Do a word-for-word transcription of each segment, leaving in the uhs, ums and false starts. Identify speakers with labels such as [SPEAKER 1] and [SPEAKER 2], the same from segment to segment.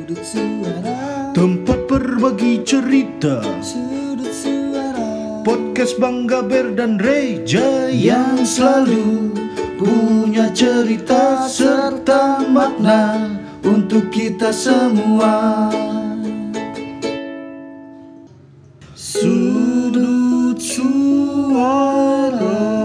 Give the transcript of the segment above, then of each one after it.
[SPEAKER 1] Sudut Suara,
[SPEAKER 2] tempat berbagi cerita.
[SPEAKER 1] Sudut Suara,
[SPEAKER 2] Podcast Bang Gaber dan Reja
[SPEAKER 1] yang selalu punya cerita serta makna untuk kita semua. Sudut Suara.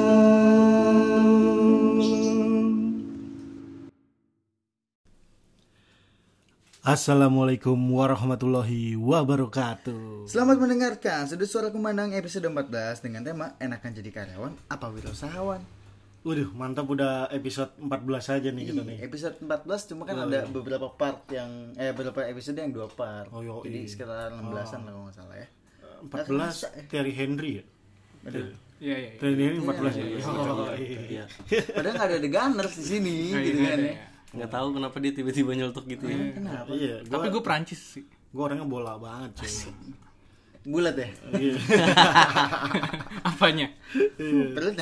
[SPEAKER 2] Assalamualaikum warahmatullahi wabarakatuh.
[SPEAKER 1] Selamat mendengarkan Sudut Suara Kumandang episode empat belas dengan tema Enakan Jadi Karyawan Apa Wirausahawan.
[SPEAKER 2] Waduh, mantap, udah episode empat belas aja nih kita nih.
[SPEAKER 1] Episode empat belas cuma kan
[SPEAKER 2] Oh,
[SPEAKER 1] ada
[SPEAKER 2] iya.
[SPEAKER 1] beberapa part yang eh beberapa episode yang dua part.
[SPEAKER 2] Oh, yo,
[SPEAKER 1] Jadi
[SPEAKER 2] iya.
[SPEAKER 1] sekitar enam belasan lah kalau nggak salah ya.
[SPEAKER 2] empat belas Thierry Henry ya?
[SPEAKER 1] Aduh.
[SPEAKER 3] Iya iya.
[SPEAKER 2] Thierry Henry empat belas ya?
[SPEAKER 1] Iya,
[SPEAKER 2] Oh, iya.
[SPEAKER 4] Iya.
[SPEAKER 1] Padahal nggak ada The Gunners di sini gitu kan ya.
[SPEAKER 4] Nggak tahu kenapa dia tiba-tiba nyeletuk gitu ya.
[SPEAKER 1] Kenapa?
[SPEAKER 2] Iya, gua,
[SPEAKER 3] Tapi gue Prancis sih.
[SPEAKER 2] gua orangnya bola banget cuy.
[SPEAKER 1] Bulat ya?
[SPEAKER 2] Iya.
[SPEAKER 3] Apanya?
[SPEAKER 1] Perutnya.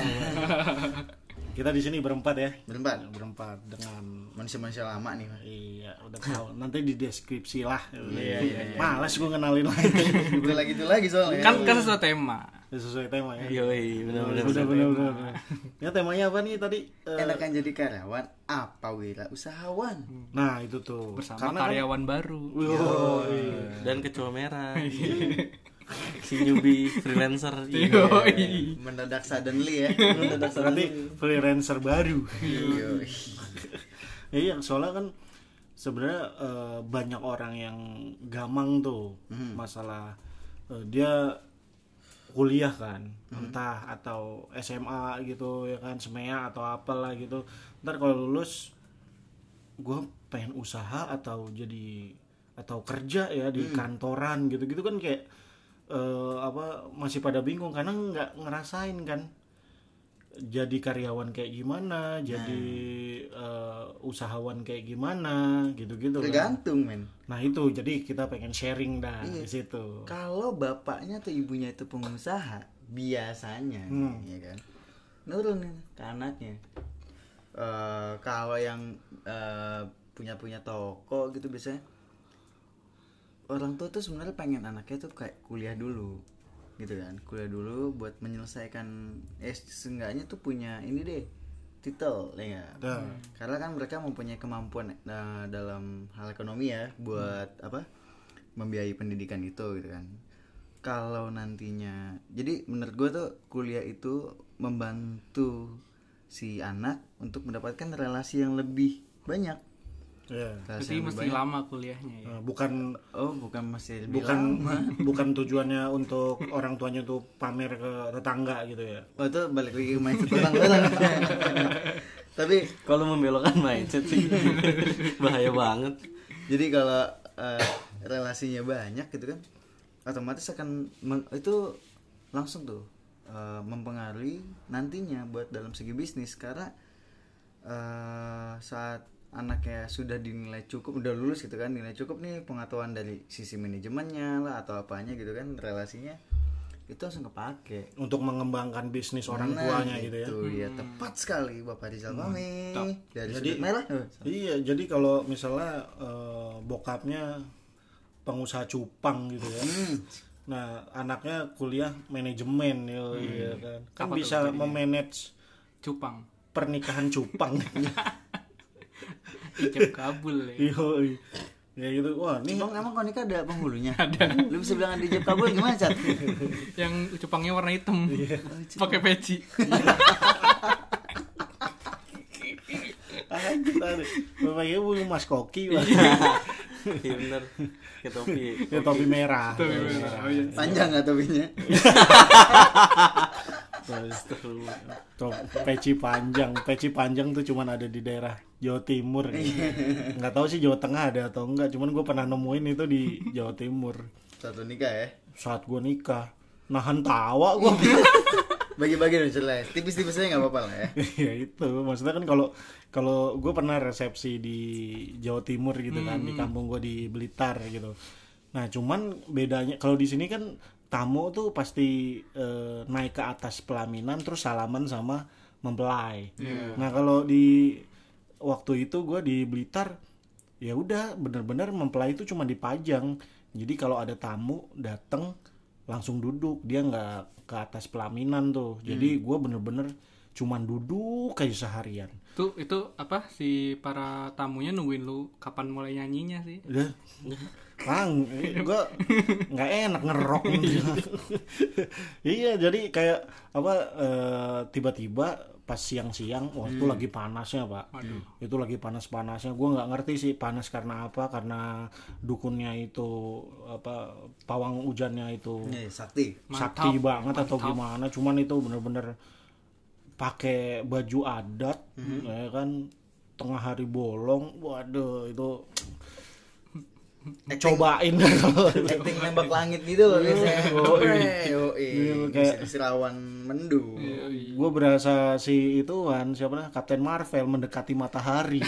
[SPEAKER 2] Kita di sini berempat ya.
[SPEAKER 1] Berempat.
[SPEAKER 2] Berempat dengan
[SPEAKER 1] Manusia-manusia lama nih. Mas.
[SPEAKER 2] iya, udah tahu. Nanti di deskripsi lah.
[SPEAKER 1] Iya, iya, iya.
[SPEAKER 2] Malas gua kenalin lagi.
[SPEAKER 1] Itu lagi itu lagi soalnya.
[SPEAKER 3] Kan kan sesuai tema.
[SPEAKER 2] Sesuai tema ya.
[SPEAKER 4] Yoi, benar-benar.
[SPEAKER 2] Bener bener bener. Ya temanya apa nih tadi? Eh,
[SPEAKER 1] Enakan jadi karyawan apa wirausahawan?
[SPEAKER 2] Nah, itu tuh.
[SPEAKER 3] Bersama
[SPEAKER 2] Karena kan-
[SPEAKER 3] karyawan baru.
[SPEAKER 2] Yoi.
[SPEAKER 4] Dan kecoa merah. Si newbie freelancer.
[SPEAKER 3] Yoi.
[SPEAKER 1] Mendadak suddenly ya. Mendadak
[SPEAKER 2] Berarti freelancer baru.
[SPEAKER 1] Iya.
[SPEAKER 2] Iya, soalnya kan sebenarnya eh, banyak orang yang gamang tuh masalah eh, dia kuliah kan, entah atau S M A gitu ya kan, semea atau apalah gitu. Ntar kalau lulus gue pengen usaha atau jadi atau kerja ya di kantoran gitu-gitu kan kayak eh, apa masih pada bingung karena nggak ngerasain kan jadi karyawan kayak gimana, jadi eh, usahawan kayak gimana, gitu-gitu kan.
[SPEAKER 1] Tergantung men.
[SPEAKER 2] Nah itu, jadi kita pengen sharing dah
[SPEAKER 1] Iya.
[SPEAKER 2] di situ.
[SPEAKER 1] Kalau bapaknya atau ibunya itu pengusaha, biasanya,
[SPEAKER 2] Hmm.
[SPEAKER 1] ya kan, nurunin ke anaknya. Eh, kalau yang eh, punya punya toko gitu biasanya, orang tua tuh sebenarnya pengen anaknya tuh kayak kuliah dulu, gitu kan, kuliah dulu buat menyelesaikan, eh seenggaknya tuh punya ini deh, titel, ya nggak?
[SPEAKER 2] Dah.
[SPEAKER 1] Karena kan mereka mempunyai kemampuan uh, dalam hal ekonomi ya buat apa membiayai pendidikan itu gitu kan. Kalau nantinya, jadi menurut gue tuh kuliah itu membantu si anak untuk mendapatkan relasi yang lebih banyak.
[SPEAKER 2] Ya.
[SPEAKER 1] Relasi
[SPEAKER 3] Berarti
[SPEAKER 1] yang
[SPEAKER 3] mesti
[SPEAKER 1] lebih banyak.
[SPEAKER 3] lama kuliahnya ya.
[SPEAKER 2] Nah, bukan
[SPEAKER 1] Oh bukan masih lebih
[SPEAKER 2] bukan
[SPEAKER 1] lama.
[SPEAKER 2] bukan tujuannya untuk orang tuanya tuh pamer ke tetangga gitu ya.
[SPEAKER 1] Oh itu balik lagi ke mindset orang-orang. Tapi
[SPEAKER 4] Kalau membelokkan mindset sih bahaya banget.
[SPEAKER 1] jadi kalau uh, relasinya banyak gitu kan, otomatis akan meng- itu langsung tuh uh, mempengaruhi nantinya buat dalam segi bisnis karena uh, saat anaknya sudah dinilai cukup, udah lulus gitu kan, nilai cukup nih pengetahuan dari sisi manajemennya lah atau apanya gitu kan, relasinya itu langsung kepake.
[SPEAKER 2] Untuk mengembangkan bisnis orang
[SPEAKER 1] Nah,
[SPEAKER 2] tuanya gitu ya.
[SPEAKER 1] Itu ya tepat sekali Bapak Rizal Fahmi dari
[SPEAKER 2] Jadi
[SPEAKER 1] sudut merah.
[SPEAKER 2] Iya, jadi kalau misalnya eh, bokapnya pengusaha cupang gitu ya. Nah, anaknya kuliah manajemen ya, iya kan. Kan
[SPEAKER 3] Apa tuh
[SPEAKER 2] bisa
[SPEAKER 3] jadinya?
[SPEAKER 2] memanage
[SPEAKER 3] Cupang.
[SPEAKER 2] pernikahan cupang.
[SPEAKER 3] Ijab kabul ya.
[SPEAKER 2] Iya, ya gitu. Wah, nih
[SPEAKER 1] Bang, emang konika ada penghulunya? Ada. Lu bisa bilang ada jab kabul gimana, Cat?
[SPEAKER 3] Yang cupangnya warna hitam. Pakai peci.
[SPEAKER 2] anjir tadi. Bapaknya punya Mas Koki, Pak.
[SPEAKER 4] Iya benar. Kayak topi.
[SPEAKER 2] Ya, topi merah.
[SPEAKER 3] Tuh, bener. Oh, iya.
[SPEAKER 1] Panjang nggak topinya?
[SPEAKER 4] Astagfirullah.
[SPEAKER 2] Top, peci panjang, peci panjang tuh cuman ada di daerah Jawa Timur. Nggak tahu sih Jawa Tengah ada atau enggak, cuman gue pernah nemuin itu di Jawa Timur.
[SPEAKER 1] Satu nikah ya?
[SPEAKER 2] Saat gue nikah, nahan tawa gue.
[SPEAKER 1] Bagi-bagi dong jelas. Tipis-tipisnya nggak apa-apa lah ya.
[SPEAKER 2] Ya itu, maksudnya kan kalau kalau gue pernah resepsi di Jawa Timur gitu kan, di kampung gue di Blitar gitu. Nah cuman bedanya kalau di sini kan tamu tuh pasti eh, naik ke atas pelaminan terus salaman sama mempelai. Nah kalau di waktu itu gue di Blitar ya udah bener-bener mempelai itu cuma dipajang. Jadi kalau ada tamu dateng langsung duduk, dia nggak ke atas pelaminan tuh. Jadi gue bener-bener cuman duduk kayak seharian.
[SPEAKER 3] Tuh itu apa si para tamunya nungguin lu kapan mulai nyanyinya sih?
[SPEAKER 2] Udah, Kang, gue nggak enak ngerok gitu. Iya, jadi kayak apa eh, tiba-tiba pas siang-siang waktu
[SPEAKER 1] Hmm.
[SPEAKER 2] lagi panasnya pak.
[SPEAKER 3] Waduh.
[SPEAKER 2] Itu lagi panas-panasnya, gue nggak ngerti sih panas karena apa, karena dukunnya itu apa pawang hujannya itu
[SPEAKER 1] Nih, sakti.
[SPEAKER 2] sakti
[SPEAKER 3] Mantap,
[SPEAKER 2] banget atau
[SPEAKER 3] mantap.
[SPEAKER 2] gimana, cuman itu bener-bener pakai baju adat ya kan, tengah hari bolong, waduh itu cobain kalau
[SPEAKER 1] Acting nembak langit gitu loh biasanya. Yo,
[SPEAKER 2] Iya, kayak-
[SPEAKER 1] Sirawan mendung.
[SPEAKER 2] gue berasa si itu kan siapa nah Kapten Marvel mendekati matahari.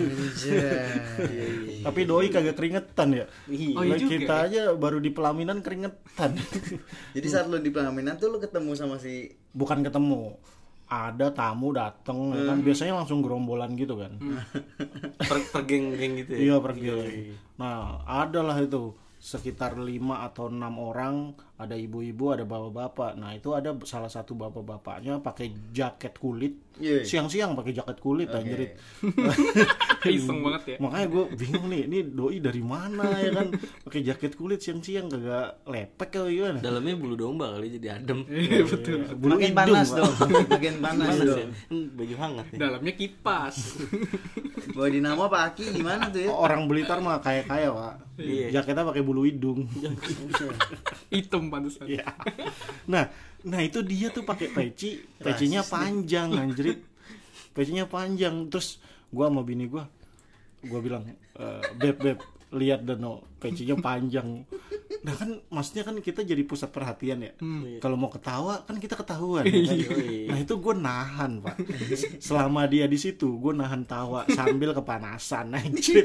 [SPEAKER 1] Anjay.
[SPEAKER 2] Tapi doi kagak keringetan ya.
[SPEAKER 3] Oh, iya
[SPEAKER 2] Lah,
[SPEAKER 3] juga
[SPEAKER 2] kita
[SPEAKER 3] ya?
[SPEAKER 2] aja baru di pelaminan keringetan.
[SPEAKER 1] Jadi saat lu di pelaminan tuh lu ketemu sama si
[SPEAKER 2] Bukan ketemu, ada tamu dateng ya kan, biasanya langsung gerombolan gitu kan.
[SPEAKER 4] per, per geng-geng gitu ya.
[SPEAKER 2] Iya pergi. Nah, adalah itu sekitar lima atau enam orang, ada ibu-ibu, ada bapak-bapak. Nah, itu ada salah satu bapak-bapaknya pakai jaket kulit.
[SPEAKER 1] Iya.
[SPEAKER 2] Siang-siang pakai jaket kulit
[SPEAKER 1] Oke.
[SPEAKER 2] anjir.
[SPEAKER 3] Iseng banget ya.
[SPEAKER 2] Makanya gue bingung nih, ini doi dari mana ya kan? Pakai jaket kulit siang-siang kagak lepek kali gimana?
[SPEAKER 4] Dalamnya bulu domba kali jadi adem.
[SPEAKER 3] Iya betul.
[SPEAKER 2] Bulu
[SPEAKER 1] makin
[SPEAKER 2] hidung,
[SPEAKER 1] panas
[SPEAKER 2] Pak.
[SPEAKER 1] dong, makin panas
[SPEAKER 4] Panas ya?
[SPEAKER 1] dong.
[SPEAKER 4] Hmm, baju hangat ya.
[SPEAKER 3] Dalamnya kipas.
[SPEAKER 1] Bawa dinamo apa aki gimana tuh ya?
[SPEAKER 2] Orang Blitar mah kaya-kaya, Pak.
[SPEAKER 4] Iya.
[SPEAKER 2] Jaketnya pakai bulu hidung.
[SPEAKER 3] Hitam pantesan.
[SPEAKER 2] Iya. Nah, nah itu dia tuh pakai peci, pecinya panjang anjrit. Pecinya panjang. Terus gua sama bini gua gua bilang, e, "Beb, beb, lihat Dano, pecinya panjang." Nah kan maksudnya kan kita jadi pusat perhatian ya. Kalau mau ketawa kan kita ketahuan. Ya kan? Nah itu gue nahan pak. Selama dia di situ gue nahan tawa sambil kepanasan anjir.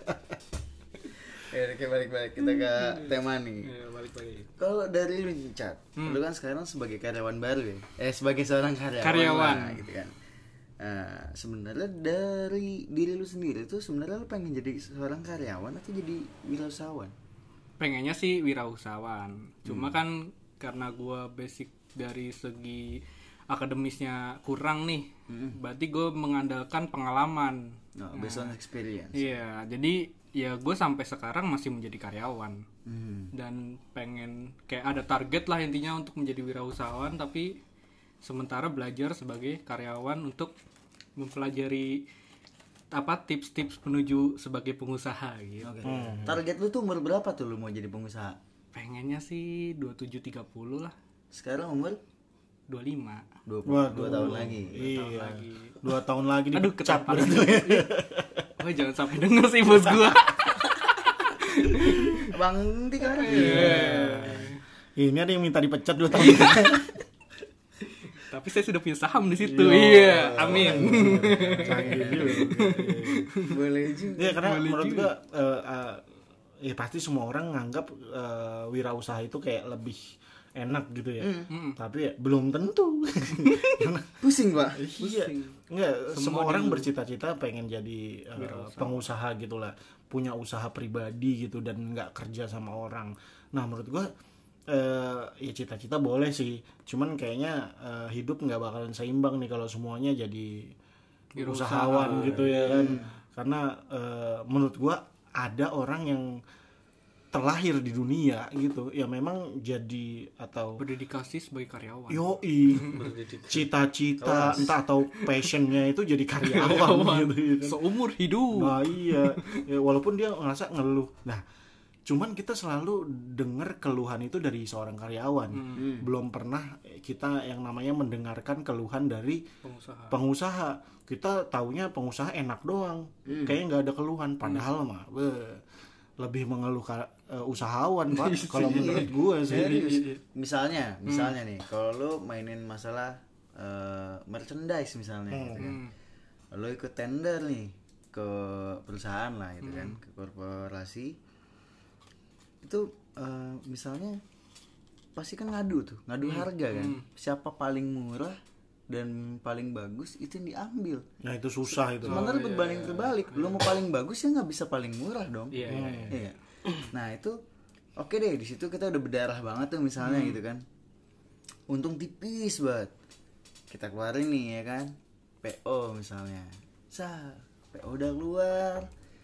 [SPEAKER 1] Ya, oke balik-balik kita ke tema nih.
[SPEAKER 3] Iya, balik-balik.
[SPEAKER 1] Kalau dari lu Cat, lu kan sekarang sebagai karyawan baru ya, eh sebagai seorang karyawan,
[SPEAKER 3] Karyawan.
[SPEAKER 1] lah, gitu kan. Nah, sebenarnya dari diri lu sendiri tuh sebenarnya lu pengen jadi seorang karyawan atau jadi wirausahawan?
[SPEAKER 3] Pengennya sih wirausahawan. Cuma kan karena gua basic dari segi akademisnya kurang nih. Berarti gue mengandalkan pengalaman.
[SPEAKER 1] No, based on experience.
[SPEAKER 3] Iya, jadi ya gue sampai sekarang masih menjadi karyawan.
[SPEAKER 1] Hmm.
[SPEAKER 3] Dan pengen kayak ada target lah intinya untuk menjadi wirausahawan, tapi sementara belajar sebagai karyawan untuk mempelajari apa tips-tips menuju sebagai pengusaha gitu.
[SPEAKER 1] Oke. Target lu tuh umur berapa tuh lu mau jadi pengusaha?
[SPEAKER 3] Pengennya sih dua puluh tujuh tiga puluh lah,
[SPEAKER 1] Sekarang umur
[SPEAKER 3] dua puluh lima
[SPEAKER 1] dua puluh dua
[SPEAKER 2] Waduh.
[SPEAKER 1] tahun lagi.
[SPEAKER 2] Iya.
[SPEAKER 3] lagi.
[SPEAKER 2] Dua tahun lagi
[SPEAKER 3] Aduh,
[SPEAKER 2] dipecat
[SPEAKER 3] ketahuan.
[SPEAKER 2] berarti.
[SPEAKER 3] Oh, jangan sampai denger sih bos gua.
[SPEAKER 1] Bang Tika.
[SPEAKER 2] Ini ada yang minta dipecat dua tahun.
[SPEAKER 3] Tapi saya sudah punya saham di situ. Iya, amin.
[SPEAKER 2] Canggih juga.
[SPEAKER 1] Boleh juga.
[SPEAKER 2] Iya karena menurut gua eh, eh, ya pasti semua orang nganggap eh, wirausaha itu kayak lebih enak gitu ya. Tapi ya belum tentu.
[SPEAKER 1] Pusing, Pak.
[SPEAKER 2] Iya. Enggak, semua orang bercita-cita pengen jadi eh, pengusaha gitulah, punya usaha pribadi gitu dan nggak kerja sama orang. Nah, menurut gua eh, ya cita-cita boleh sih. Cuman kayaknya eh, hidup nggak bakalan seimbang nih kalau semuanya jadi usahawan gitu ya kan. Karena eh, menurut gua ada orang yang terlahir di dunia gitu ya memang jadi atau
[SPEAKER 3] Berdedikasi sebagai karyawan.
[SPEAKER 2] yoi cita-cita entah atau passionnya itu jadi karyawan gitu ya kan.
[SPEAKER 3] Seumur hidup.
[SPEAKER 2] Nah iya ya, walaupun dia ngerasa ngeluh. Nah cuman kita selalu dengar keluhan itu dari seorang karyawan. Belum pernah kita yang namanya mendengarkan keluhan dari
[SPEAKER 3] Pengusaha.
[SPEAKER 2] pengusaha. Kita taunya pengusaha enak doang, kayaknya nggak ada keluhan. Padahal mah beuh, lebih mengeluh ka- uh, usahawan pak. Kalau menurut gue sih.
[SPEAKER 1] Serius. Misalnya, misalnya nih, kalau lu mainin masalah eh, merchandise misalnya gitu kan. Lu ikut tender nih ke perusahaan lah gitu kan, ke korporasi. Itu eh, misalnya pasti kan ngadu tuh, ngadu harga kan. Siapa paling murah dan paling bagus itu yang diambil.
[SPEAKER 2] Nah itu susah itu.
[SPEAKER 1] Sementara berbanding terbalik, lu mau paling bagus ya nggak bisa paling murah dong.
[SPEAKER 3] Iya, iya, iya.
[SPEAKER 1] Iya. Nah itu oke deh, di situ kita udah berdarah banget tuh misalnya
[SPEAKER 3] Hmm.
[SPEAKER 1] gitu kan. Untung tipis banget. Kita keluarin nih ya kan, P O misalnya. Sa, P O udah keluar,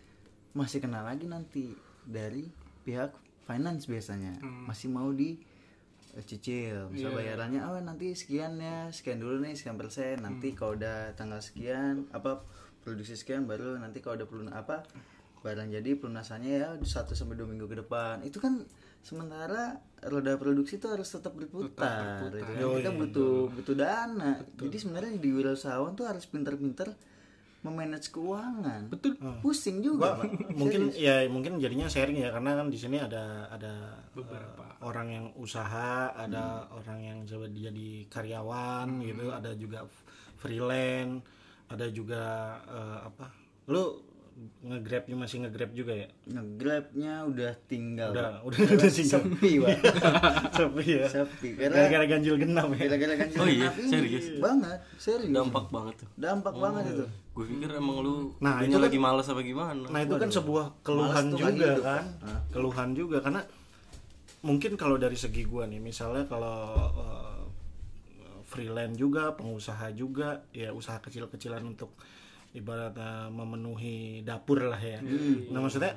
[SPEAKER 1] masih kena lagi nanti dari pihak finance biasanya. Masih mau di eh, cicil, misal
[SPEAKER 3] Iya.
[SPEAKER 1] bayarannya oh nanti sekian ya, sekian dulu nih, sekian persen. Nanti kalau udah tanggal sekian apa produksi sekian baru nanti kalau udah pelun apa barang jadi pelunasannya ya satu sampai dua minggu ke depan. Itu kan sementara roda produksi itu harus tetap berputar,
[SPEAKER 3] berputar.
[SPEAKER 1] gitu kan. Kita butuh butuh dana. Jadi sebenarnya di wirausahawan tuh harus pintar-pintar memanage keuangan.
[SPEAKER 3] Betul.
[SPEAKER 1] Pusing juga,
[SPEAKER 2] Gua
[SPEAKER 1] Pak.
[SPEAKER 2] mungkin ya mungkin jadinya sharing ya, karena kan di sini ada ada
[SPEAKER 3] Beberapa.
[SPEAKER 2] eh, orang yang usaha, ada orang yang coba dia jadi karyawan gitu, ada juga f- freelance, ada juga eh, apa? Lu nge-grab masih nge-grab juga ya?
[SPEAKER 1] Nge-grabnya udah tinggal.
[SPEAKER 2] Udah
[SPEAKER 1] Pak.
[SPEAKER 2] udah udah tinggal.
[SPEAKER 1] Sepi, Pak.
[SPEAKER 2] Sepi ya.
[SPEAKER 1] Sepi. Karena
[SPEAKER 2] Gara-gara ganjil genap ya.
[SPEAKER 1] gara-gara kan
[SPEAKER 4] Oh iya,
[SPEAKER 1] ini
[SPEAKER 4] serius?
[SPEAKER 1] banget, serius.
[SPEAKER 4] Dampak banget tuh.
[SPEAKER 1] Dampak banget itu.
[SPEAKER 4] Gue pikir emang lu
[SPEAKER 2] Nah,
[SPEAKER 4] dianya
[SPEAKER 2] itu kan-
[SPEAKER 4] lagi malas apa gimana.
[SPEAKER 2] Nah itu kan sebuah keluhan
[SPEAKER 1] Males tuh nggak
[SPEAKER 2] juga
[SPEAKER 1] hidup,
[SPEAKER 2] kan,
[SPEAKER 1] Pak.
[SPEAKER 2] keluhan juga karena mungkin kalau dari segi gua nih, misalnya kalau uh, freelance juga, pengusaha juga, ya usaha kecil-kecilan untuk ibaratnya memenuhi dapur lah ya. Nah maksudnya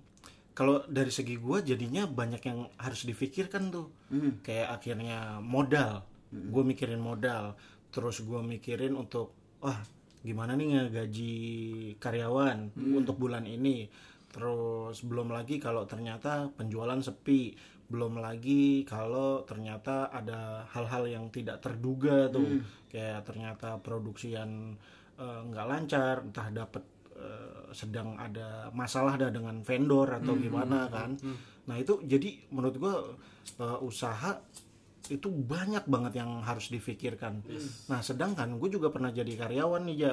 [SPEAKER 2] kalau dari segi gua jadinya banyak yang harus difikirkan tuh, kayak akhirnya modal, gue mikirin modal, terus gua mikirin untuk wah gimana nih ngegaji karyawan untuk bulan ini, terus belum lagi kalau ternyata penjualan sepi, belum lagi kalau ternyata ada hal-hal yang tidak terduga tuh, kayak ternyata produksian eh, nggak lancar, entah dapat eh, sedang ada masalah dah dengan vendor atau gimana kan. Nah itu jadi menurut gua eh, usaha itu banyak banget yang harus difikirkan. Nah sedangkan gue juga pernah jadi karyawan nih ya.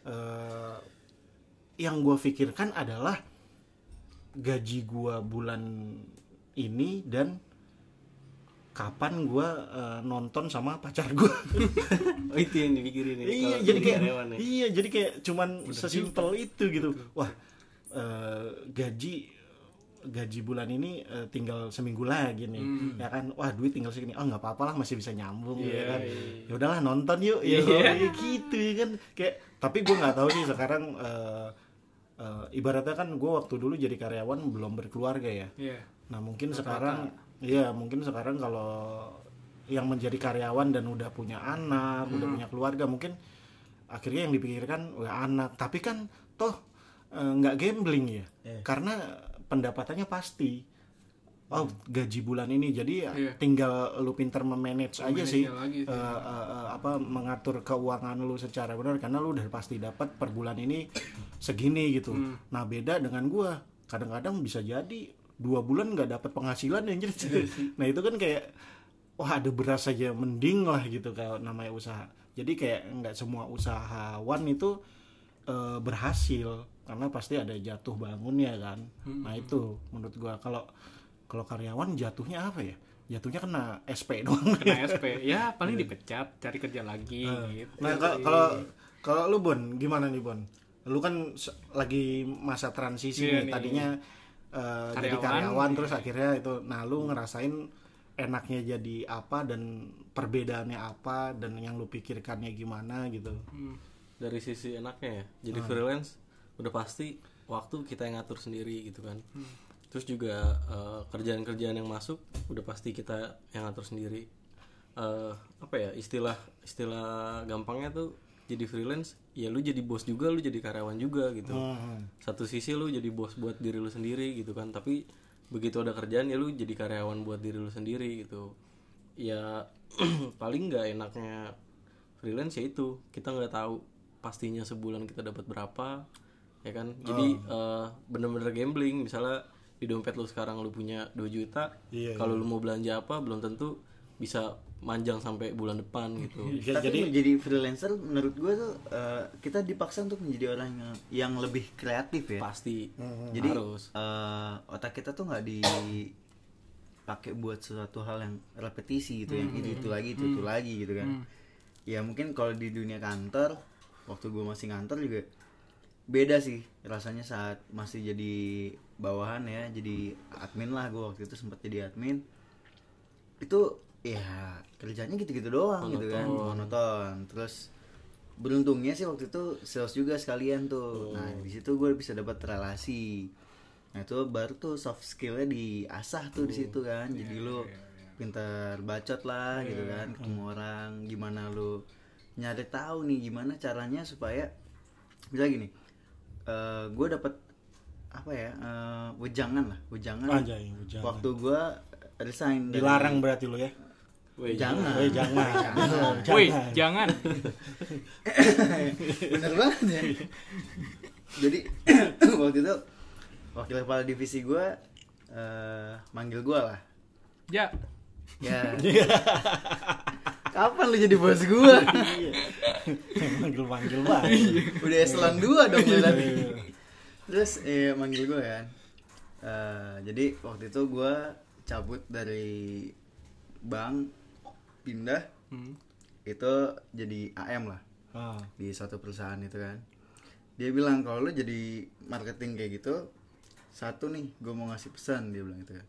[SPEAKER 2] Eh, yang gue pikirkan adalah gaji gue bulan ini dan kapan gue eh, nonton sama pacar gue.
[SPEAKER 4] Oh itu yang dipikirin nih.
[SPEAKER 2] iya
[SPEAKER 4] kalau
[SPEAKER 2] jadi kayak
[SPEAKER 4] karyawan nih.
[SPEAKER 2] iya jadi kayak cuman sesimpel itu gitu. Wah eh, gaji gaji bulan ini eh, tinggal seminggu lagi nih, ya kan, wah duit tinggal segini, oh nggak apa-apa lah masih bisa nyambung, ya kan, ya udahlah nonton yuk, ya yeah. gitu ya kan, kayak tapi gue nggak tahu sih sekarang eh, eh, ibaratnya kan gue waktu dulu jadi karyawan belum berkeluarga ya,
[SPEAKER 3] Iya.
[SPEAKER 2] nah mungkin sekarang, ya mungkin sekarang kalau yang menjadi karyawan dan udah punya anak, udah punya keluarga, mungkin akhirnya yang dipikirkan wah anak, tapi kan toh nggak gambling ya, karena pendapatannya pasti, oh gaji bulan ini, jadi ya
[SPEAKER 3] Iya.
[SPEAKER 2] tinggal lu pinter memanage aja sih,
[SPEAKER 3] lagi
[SPEAKER 2] eh,
[SPEAKER 3] sih.
[SPEAKER 2] eh, eh, apa mengatur keuangan lu secara benar, karena lu udah pasti dapat per bulan ini segini gitu. Nah beda dengan gua, kadang-kadang bisa jadi dua bulan nggak dapat penghasilan ya, jadi nah itu kan kayak wah ada beras aja mending lah gitu kalau namanya usaha. Jadi kayak nggak semua usahawan itu eh, berhasil, karena pasti ada jatuh bangunnya kan. Hmm. Nah itu menurut gua kalau kalau karyawan jatuhnya apa ya? Jatuhnya kena S P doang.
[SPEAKER 3] Kena S P. Ya paling dipecat, cari kerja lagi gitu.
[SPEAKER 2] Nah kalau kalau kalau lu Bon, gimana nih Bon? Lu kan se- lagi masa transisi
[SPEAKER 3] Iya
[SPEAKER 2] nih,
[SPEAKER 3] nih.
[SPEAKER 2] tadinya eh, jadi
[SPEAKER 3] Karyawan.
[SPEAKER 2] karyawan terus akhirnya itu. Nah lu ngerasain enaknya jadi apa dan perbedaannya apa dan yang lu pikirkannya gimana gitu?
[SPEAKER 4] Dari sisi enaknya ya, jadi freelance udah pasti waktu kita yang ngatur sendiri gitu kan. Terus juga eh, kerjaan-kerjaan yang masuk udah pasti kita yang ngatur sendiri. Eh, apa ya istilah istilah gampangnya tuh, jadi freelance ya lu jadi bos juga, lu jadi karyawan juga gitu. Satu sisi lu jadi bos buat diri lu sendiri gitu kan, tapi begitu ada kerjaan ya lu jadi karyawan buat diri lu sendiri gitu. Ya paling nggak enaknya freelance ya itu, kita nggak tahu pastinya sebulan kita dapat berapa, ya kan. Jadi eh, bener-bener gambling. Misalnya di dompet lu sekarang lu punya dua juta,
[SPEAKER 2] Iya,
[SPEAKER 4] kalau lu mau belanja apa belum tentu bisa manjang sampai bulan depan gitu.
[SPEAKER 2] Ya,
[SPEAKER 1] Tapi
[SPEAKER 2] jadi
[SPEAKER 1] menjadi freelancer menurut gue tuh eh, kita dipaksa untuk menjadi orang yang, yang lebih kreatif ya.
[SPEAKER 4] Pasti
[SPEAKER 1] Jadi
[SPEAKER 4] harus.
[SPEAKER 1] eh, otak kita tuh nggak dipakai buat sesuatu hal yang repetisi gitu, yang itu itu lagi itu itu lagi gitu kan. ya mungkin kalau di dunia kantor waktu gue masih ngantor juga beda sih rasanya saat masih jadi bawahan ya, jadi admin lah. Gue waktu itu sempat jadi admin itu ya kerjanya gitu-gitu doang. Monoton. Gitu kan monoton. Terus beruntungnya sih waktu itu sales juga sekalian tuh. Oh. Nah di situ gue bisa dapat relasi. Nah itu baru tuh soft skillnya diasah tuh oh. di situ kan. Jadi yeah, lu yeah, yeah. pintar bacot lah yeah. gitu kan, ketemu hmm. orang, gimana lu nyari tahu nih gimana caranya supaya bisa gini. Uh, gue dapat apa ya uh, wejangan lah wejangan
[SPEAKER 2] Anjay, wejangan.
[SPEAKER 1] Waktu gue resign
[SPEAKER 2] dilarang dari... berarti lo ya.
[SPEAKER 1] Woi jangan,
[SPEAKER 2] woi jangan,
[SPEAKER 3] woi jangan,
[SPEAKER 1] bener banget ya. Jadi waktu itu wakil kepala divisi gue uh, manggil gue lah.
[SPEAKER 3] Ya.
[SPEAKER 1] Ya. Kapan lu jadi bos gue?
[SPEAKER 2] Manggil-manggil banget.
[SPEAKER 1] Udah eselon dua dong berarti. Terus eh manggil gue kan. Uh, jadi waktu itu gue cabut dari bank pindah hmm. itu jadi A M lah ah. di suatu perusahaan itu kan. Dia bilang kalau lu jadi marketing kayak gitu, satu nih gue mau ngasih pesan, dia bilang gitu kan.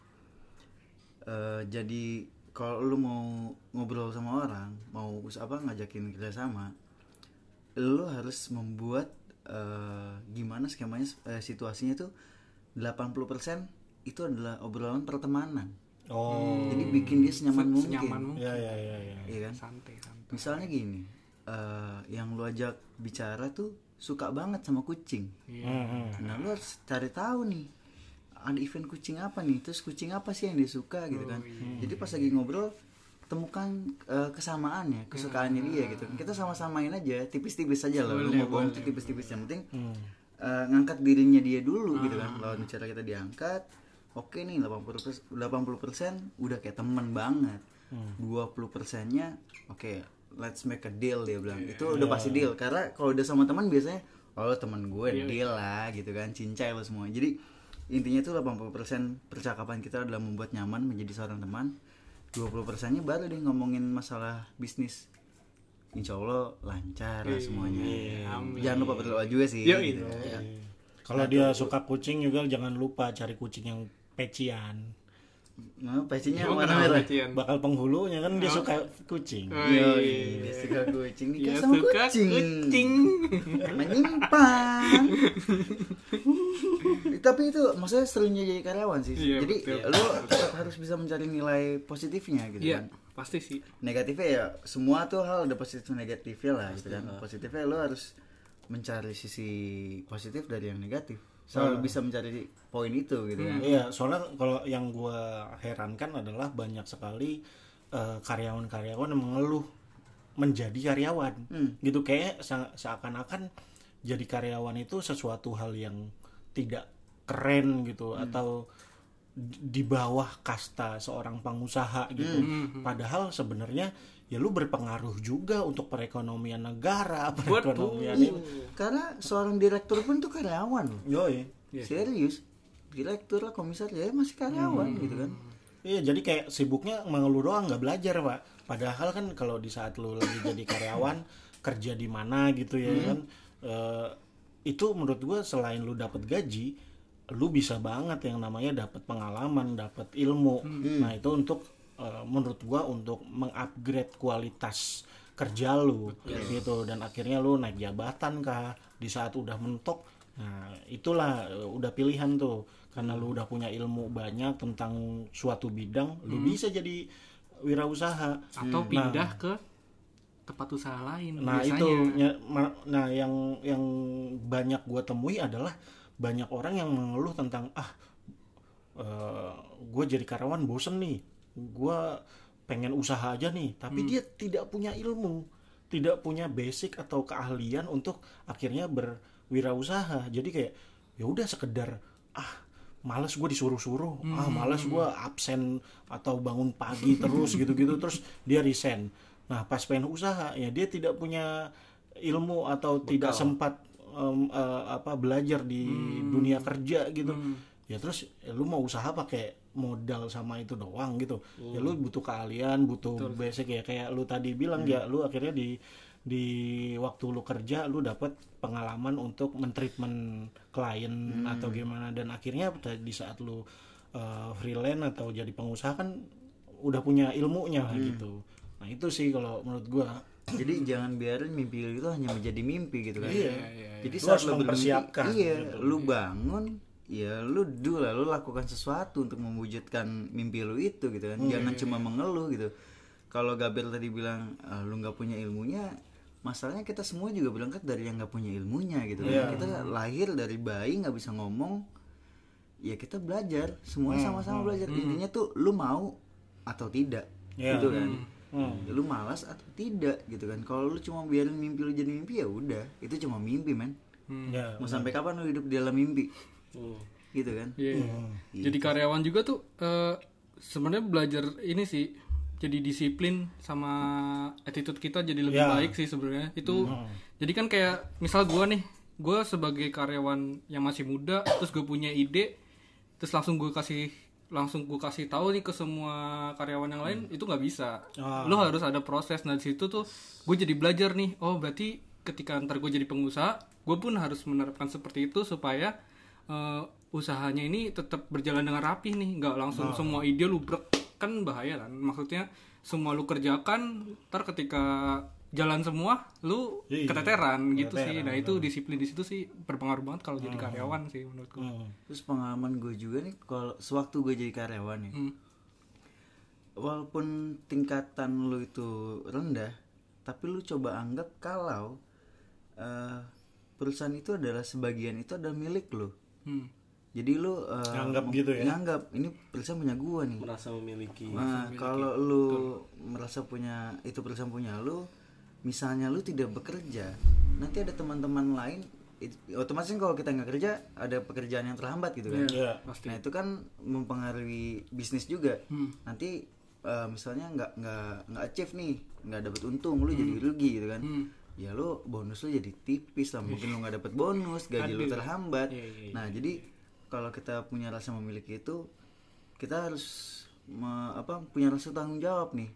[SPEAKER 1] Uh, jadi kalau lu mau ngobrol sama orang, mau apa ngajakin kerjasama, lu harus membuat uh, gimana skemanya uh, situasinya tuh delapan puluh persen itu adalah obrolan pertemanan. Oh. Jadi bikin dia senyaman mungkin.
[SPEAKER 3] Senyaman mungkin.
[SPEAKER 2] Ya ya ya ya.
[SPEAKER 1] Iya kan?
[SPEAKER 3] Santai santai.
[SPEAKER 1] Misalnya gini, uh, yang lu ajak bicara tuh suka banget sama kucing. Yeah. Nah, lu harus cari tahu nih. Ada event kucing apa nih, terus kucing apa sih yang dia suka gitu kan. Oh, iya. Jadi pas lagi ngobrol temukan uh, kesamaannya, kesukaannya dia gitu. Kita sama-samain aja, tipis-tipis aja lah. Lu mau bohong tuh tipis-tipis, yang penting hmm. uh, ngangkat dirinya dia dulu ah. gitu kan. Lawan bicara kita diangkat, oke nih delapan puluh persen udah kayak teman banget. Hmm. dua puluh persennya oke, okay, let's make a deal, dia bilang. Yeah. Itu udah pasti deal, karena kalau udah sama teman biasanya oh teman gue yeah. deal lah gitu kan, cincai lo semua. Jadi intinya tuh delapan puluh persen percakapan kita adalah membuat nyaman menjadi seorang teman. dua puluh persennya baru deh ngomongin masalah bisnis. Insya Allah lancar lah semuanya. Amin. Jangan lupa berdoa juga sih.
[SPEAKER 3] Yo,
[SPEAKER 1] gitu.
[SPEAKER 3] Ya.
[SPEAKER 2] Kalau dia suka kucing juga jangan lupa cari kucing yang pecian.
[SPEAKER 1] Nah, pecinya warna merah.
[SPEAKER 2] Bakal penghulunya kan dia oh. suka kucing.
[SPEAKER 1] Oh, iya, dia suka kucing.
[SPEAKER 3] Dia
[SPEAKER 1] sama
[SPEAKER 3] suka
[SPEAKER 1] kucing.
[SPEAKER 3] kucing.
[SPEAKER 1] Menyimpang. Tapi itu maksudnya serunya jadi karyawan sih. Iya, jadi betul. Lo tetap harus bisa mencari nilai positifnya gitu
[SPEAKER 3] iya,
[SPEAKER 1] kan.
[SPEAKER 3] Pasti sih.
[SPEAKER 1] Negatifnya ya semua tuh hal ada positif negatifnya lah gitu kan. Positifnya lo harus mencari sisi positif dari yang negatif. Selalu hmm. bisa mencari poin itu gitu kan.
[SPEAKER 2] Hmm. Iya, soalnya kalau yang gue herankan adalah banyak sekali uh, karyawan-karyawan yang mengeluh menjadi karyawan. Hmm. Gitu kayak se- seakan-akan jadi karyawan itu sesuatu hal yang tidak keren gitu hmm. atau di bawah kasta seorang pengusaha gitu. Hmm. Padahal sebenarnya ya lu berpengaruh juga untuk perekonomian negara, perekonomian ini.
[SPEAKER 1] Karena seorang direktur pun tuh karyawan.
[SPEAKER 2] Yoi.
[SPEAKER 1] Yeah. Serius. Direktur lah, komisaris ya masih karyawan hmm. gitu kan.
[SPEAKER 2] Iya, jadi kayak sibuknya mengeluh doang, nggak belajar, Pak. Padahal kan kalau di saat lu lagi jadi karyawan, kerja di mana gitu ya hmm. kan. Uh, itu menurut gua selain lu dapat gaji, lu bisa banget yang namanya dapat pengalaman, dapat ilmu. Hmm. Nah, itu untuk Uh, menurut gua untuk mengupgrade kualitas kerja lu yes. gitu, dan akhirnya lu naik jabatan kah di saat udah mentok. Nah itulah uh, udah pilihan tuh, karena lu udah punya ilmu banyak tentang suatu bidang, hmm. lu bisa jadi wirausaha
[SPEAKER 3] atau hmm. pindah nah, ke tempat usaha lain.
[SPEAKER 2] Nah
[SPEAKER 3] biasanya.
[SPEAKER 2] itu ya, nah yang yang banyak gua temui adalah banyak orang yang mengeluh tentang ah uh, gua jadi karyawan bosen nih, gue pengen usaha aja nih, tapi hmm. dia tidak punya ilmu, tidak punya basic atau keahlian untuk akhirnya berwirausaha. Jadi kayak ya udah sekedar ah malas gue disuruh-suruh, hmm. ah malas gue absen atau bangun pagi terus gitu-gitu, terus dia resign. Nah pas pengen usaha ya dia tidak punya ilmu atau Bekal. tidak sempat um, uh, apa belajar di hmm. dunia kerja gitu. Hmm. Ya terus ya, lu mau usaha pakai modal sama itu doang gitu. Ya lu butuh keahlian, butuh Betul. basic ya kayak lu tadi bilang hmm. ya lu akhirnya di di waktu lu kerja lu dapat pengalaman untuk mentreatment klien hmm. atau gimana, dan akhirnya di saat lu uh, freelance atau jadi pengusaha kan udah punya ilmunya hmm. gitu. Nah itu sih kalau menurut gua.
[SPEAKER 1] Jadi jangan biarin mimpi lu itu hanya menjadi mimpi gitu kan.
[SPEAKER 2] Iya,
[SPEAKER 1] iya, iya. Jadi
[SPEAKER 2] lu
[SPEAKER 1] saat
[SPEAKER 2] lu mempersiapkan.
[SPEAKER 1] Iya, gitu. Lu bangun, ya lu dulu lah, lu lakukan sesuatu untuk mewujudkan mimpi lu itu gitu kan. Hmm, jangan iya, cuma iya. mengeluh gitu. Kalau Gabriel tadi bilang ah, lu nggak punya ilmunya, masalahnya kita semua juga berangkat dari yang nggak punya ilmunya gitu kan. Yeah. Kita lahir dari bayi nggak bisa ngomong, ya kita belajar, semua hmm, sama-sama hmm, belajar. Hmm. Intinya tuh lu mau atau tidak, yeah. gitu kan. Hmm. Ya, lu malas atau tidak gitu kan. Kalau lu cuma biarin mimpi lu jadi mimpi, ya udah, itu cuma mimpi men. Hmm. Ya, mau sampai kapan lu hidup di dalam mimpi? Hmm. Gitu kan.
[SPEAKER 3] Yeah. Hmm. Gitu. Jadi karyawan juga tuh uh, sebenarnya belajar ini sih, jadi disiplin sama attitude kita jadi lebih yeah. baik sih sebenarnya. Itu hmm. jadi kan kayak misal gue nih, gue sebagai karyawan yang masih muda, terus gue punya ide, terus langsung gue kasih langsung gue kasih tahu nih ke semua karyawan yang lain, hmm. itu nggak bisa. Oh. Lo harus ada proses. Nah di situ tuh gue jadi belajar nih. Oh berarti ketika ntar gue jadi pengusaha, gue pun harus menerapkan seperti itu supaya uh, usahanya ini tetap berjalan dengan rapi nih. Nggak langsung oh. semua ide lu brek, kan bahaya kan. Maksudnya semua lu kerjakan, ntar ketika jalan semua lu iya, keteteran gitu keteteran, sih. Nah itu disiplin di situ sih berpengaruh banget kalau hmm. jadi karyawan sih menurutku. Hmm.
[SPEAKER 1] Terus pengalaman gue juga nih kalau sewaktu gue jadi karyawan nih, hmm. walaupun tingkatan lu itu rendah, tapi lu coba anggap kalau uh, perusahaan itu adalah sebagian itu adalah milik lu. Hmm. Jadi lu uh,
[SPEAKER 2] nganggap gitu ya.
[SPEAKER 1] Nganggap ini perusahaan punya gua nih.
[SPEAKER 4] Merasa memiliki.
[SPEAKER 1] Nah, kalau lu Betul. merasa punya itu perusahaan punya lu, misalnya lu tidak bekerja, nanti ada teman-teman lain, otomatis kalau kita nggak kerja ada pekerjaan yang terhambat gitu kan.
[SPEAKER 2] Yeah, pasti.
[SPEAKER 1] Nah itu kan mempengaruhi bisnis juga. Hmm. Nanti uh, misalnya nggak nggak nggak achieve nih, nggak dapat untung, lu hmm. jadi rugi gitu kan. Hmm. Ya lu bonus lu jadi tipis lah, mungkin lu nggak dapat bonus, gaji lu terhambat. Yeah, yeah, yeah. Nah jadi kalau kita punya rasa memiliki itu, kita harus me, apa punya rasa tanggung jawab nih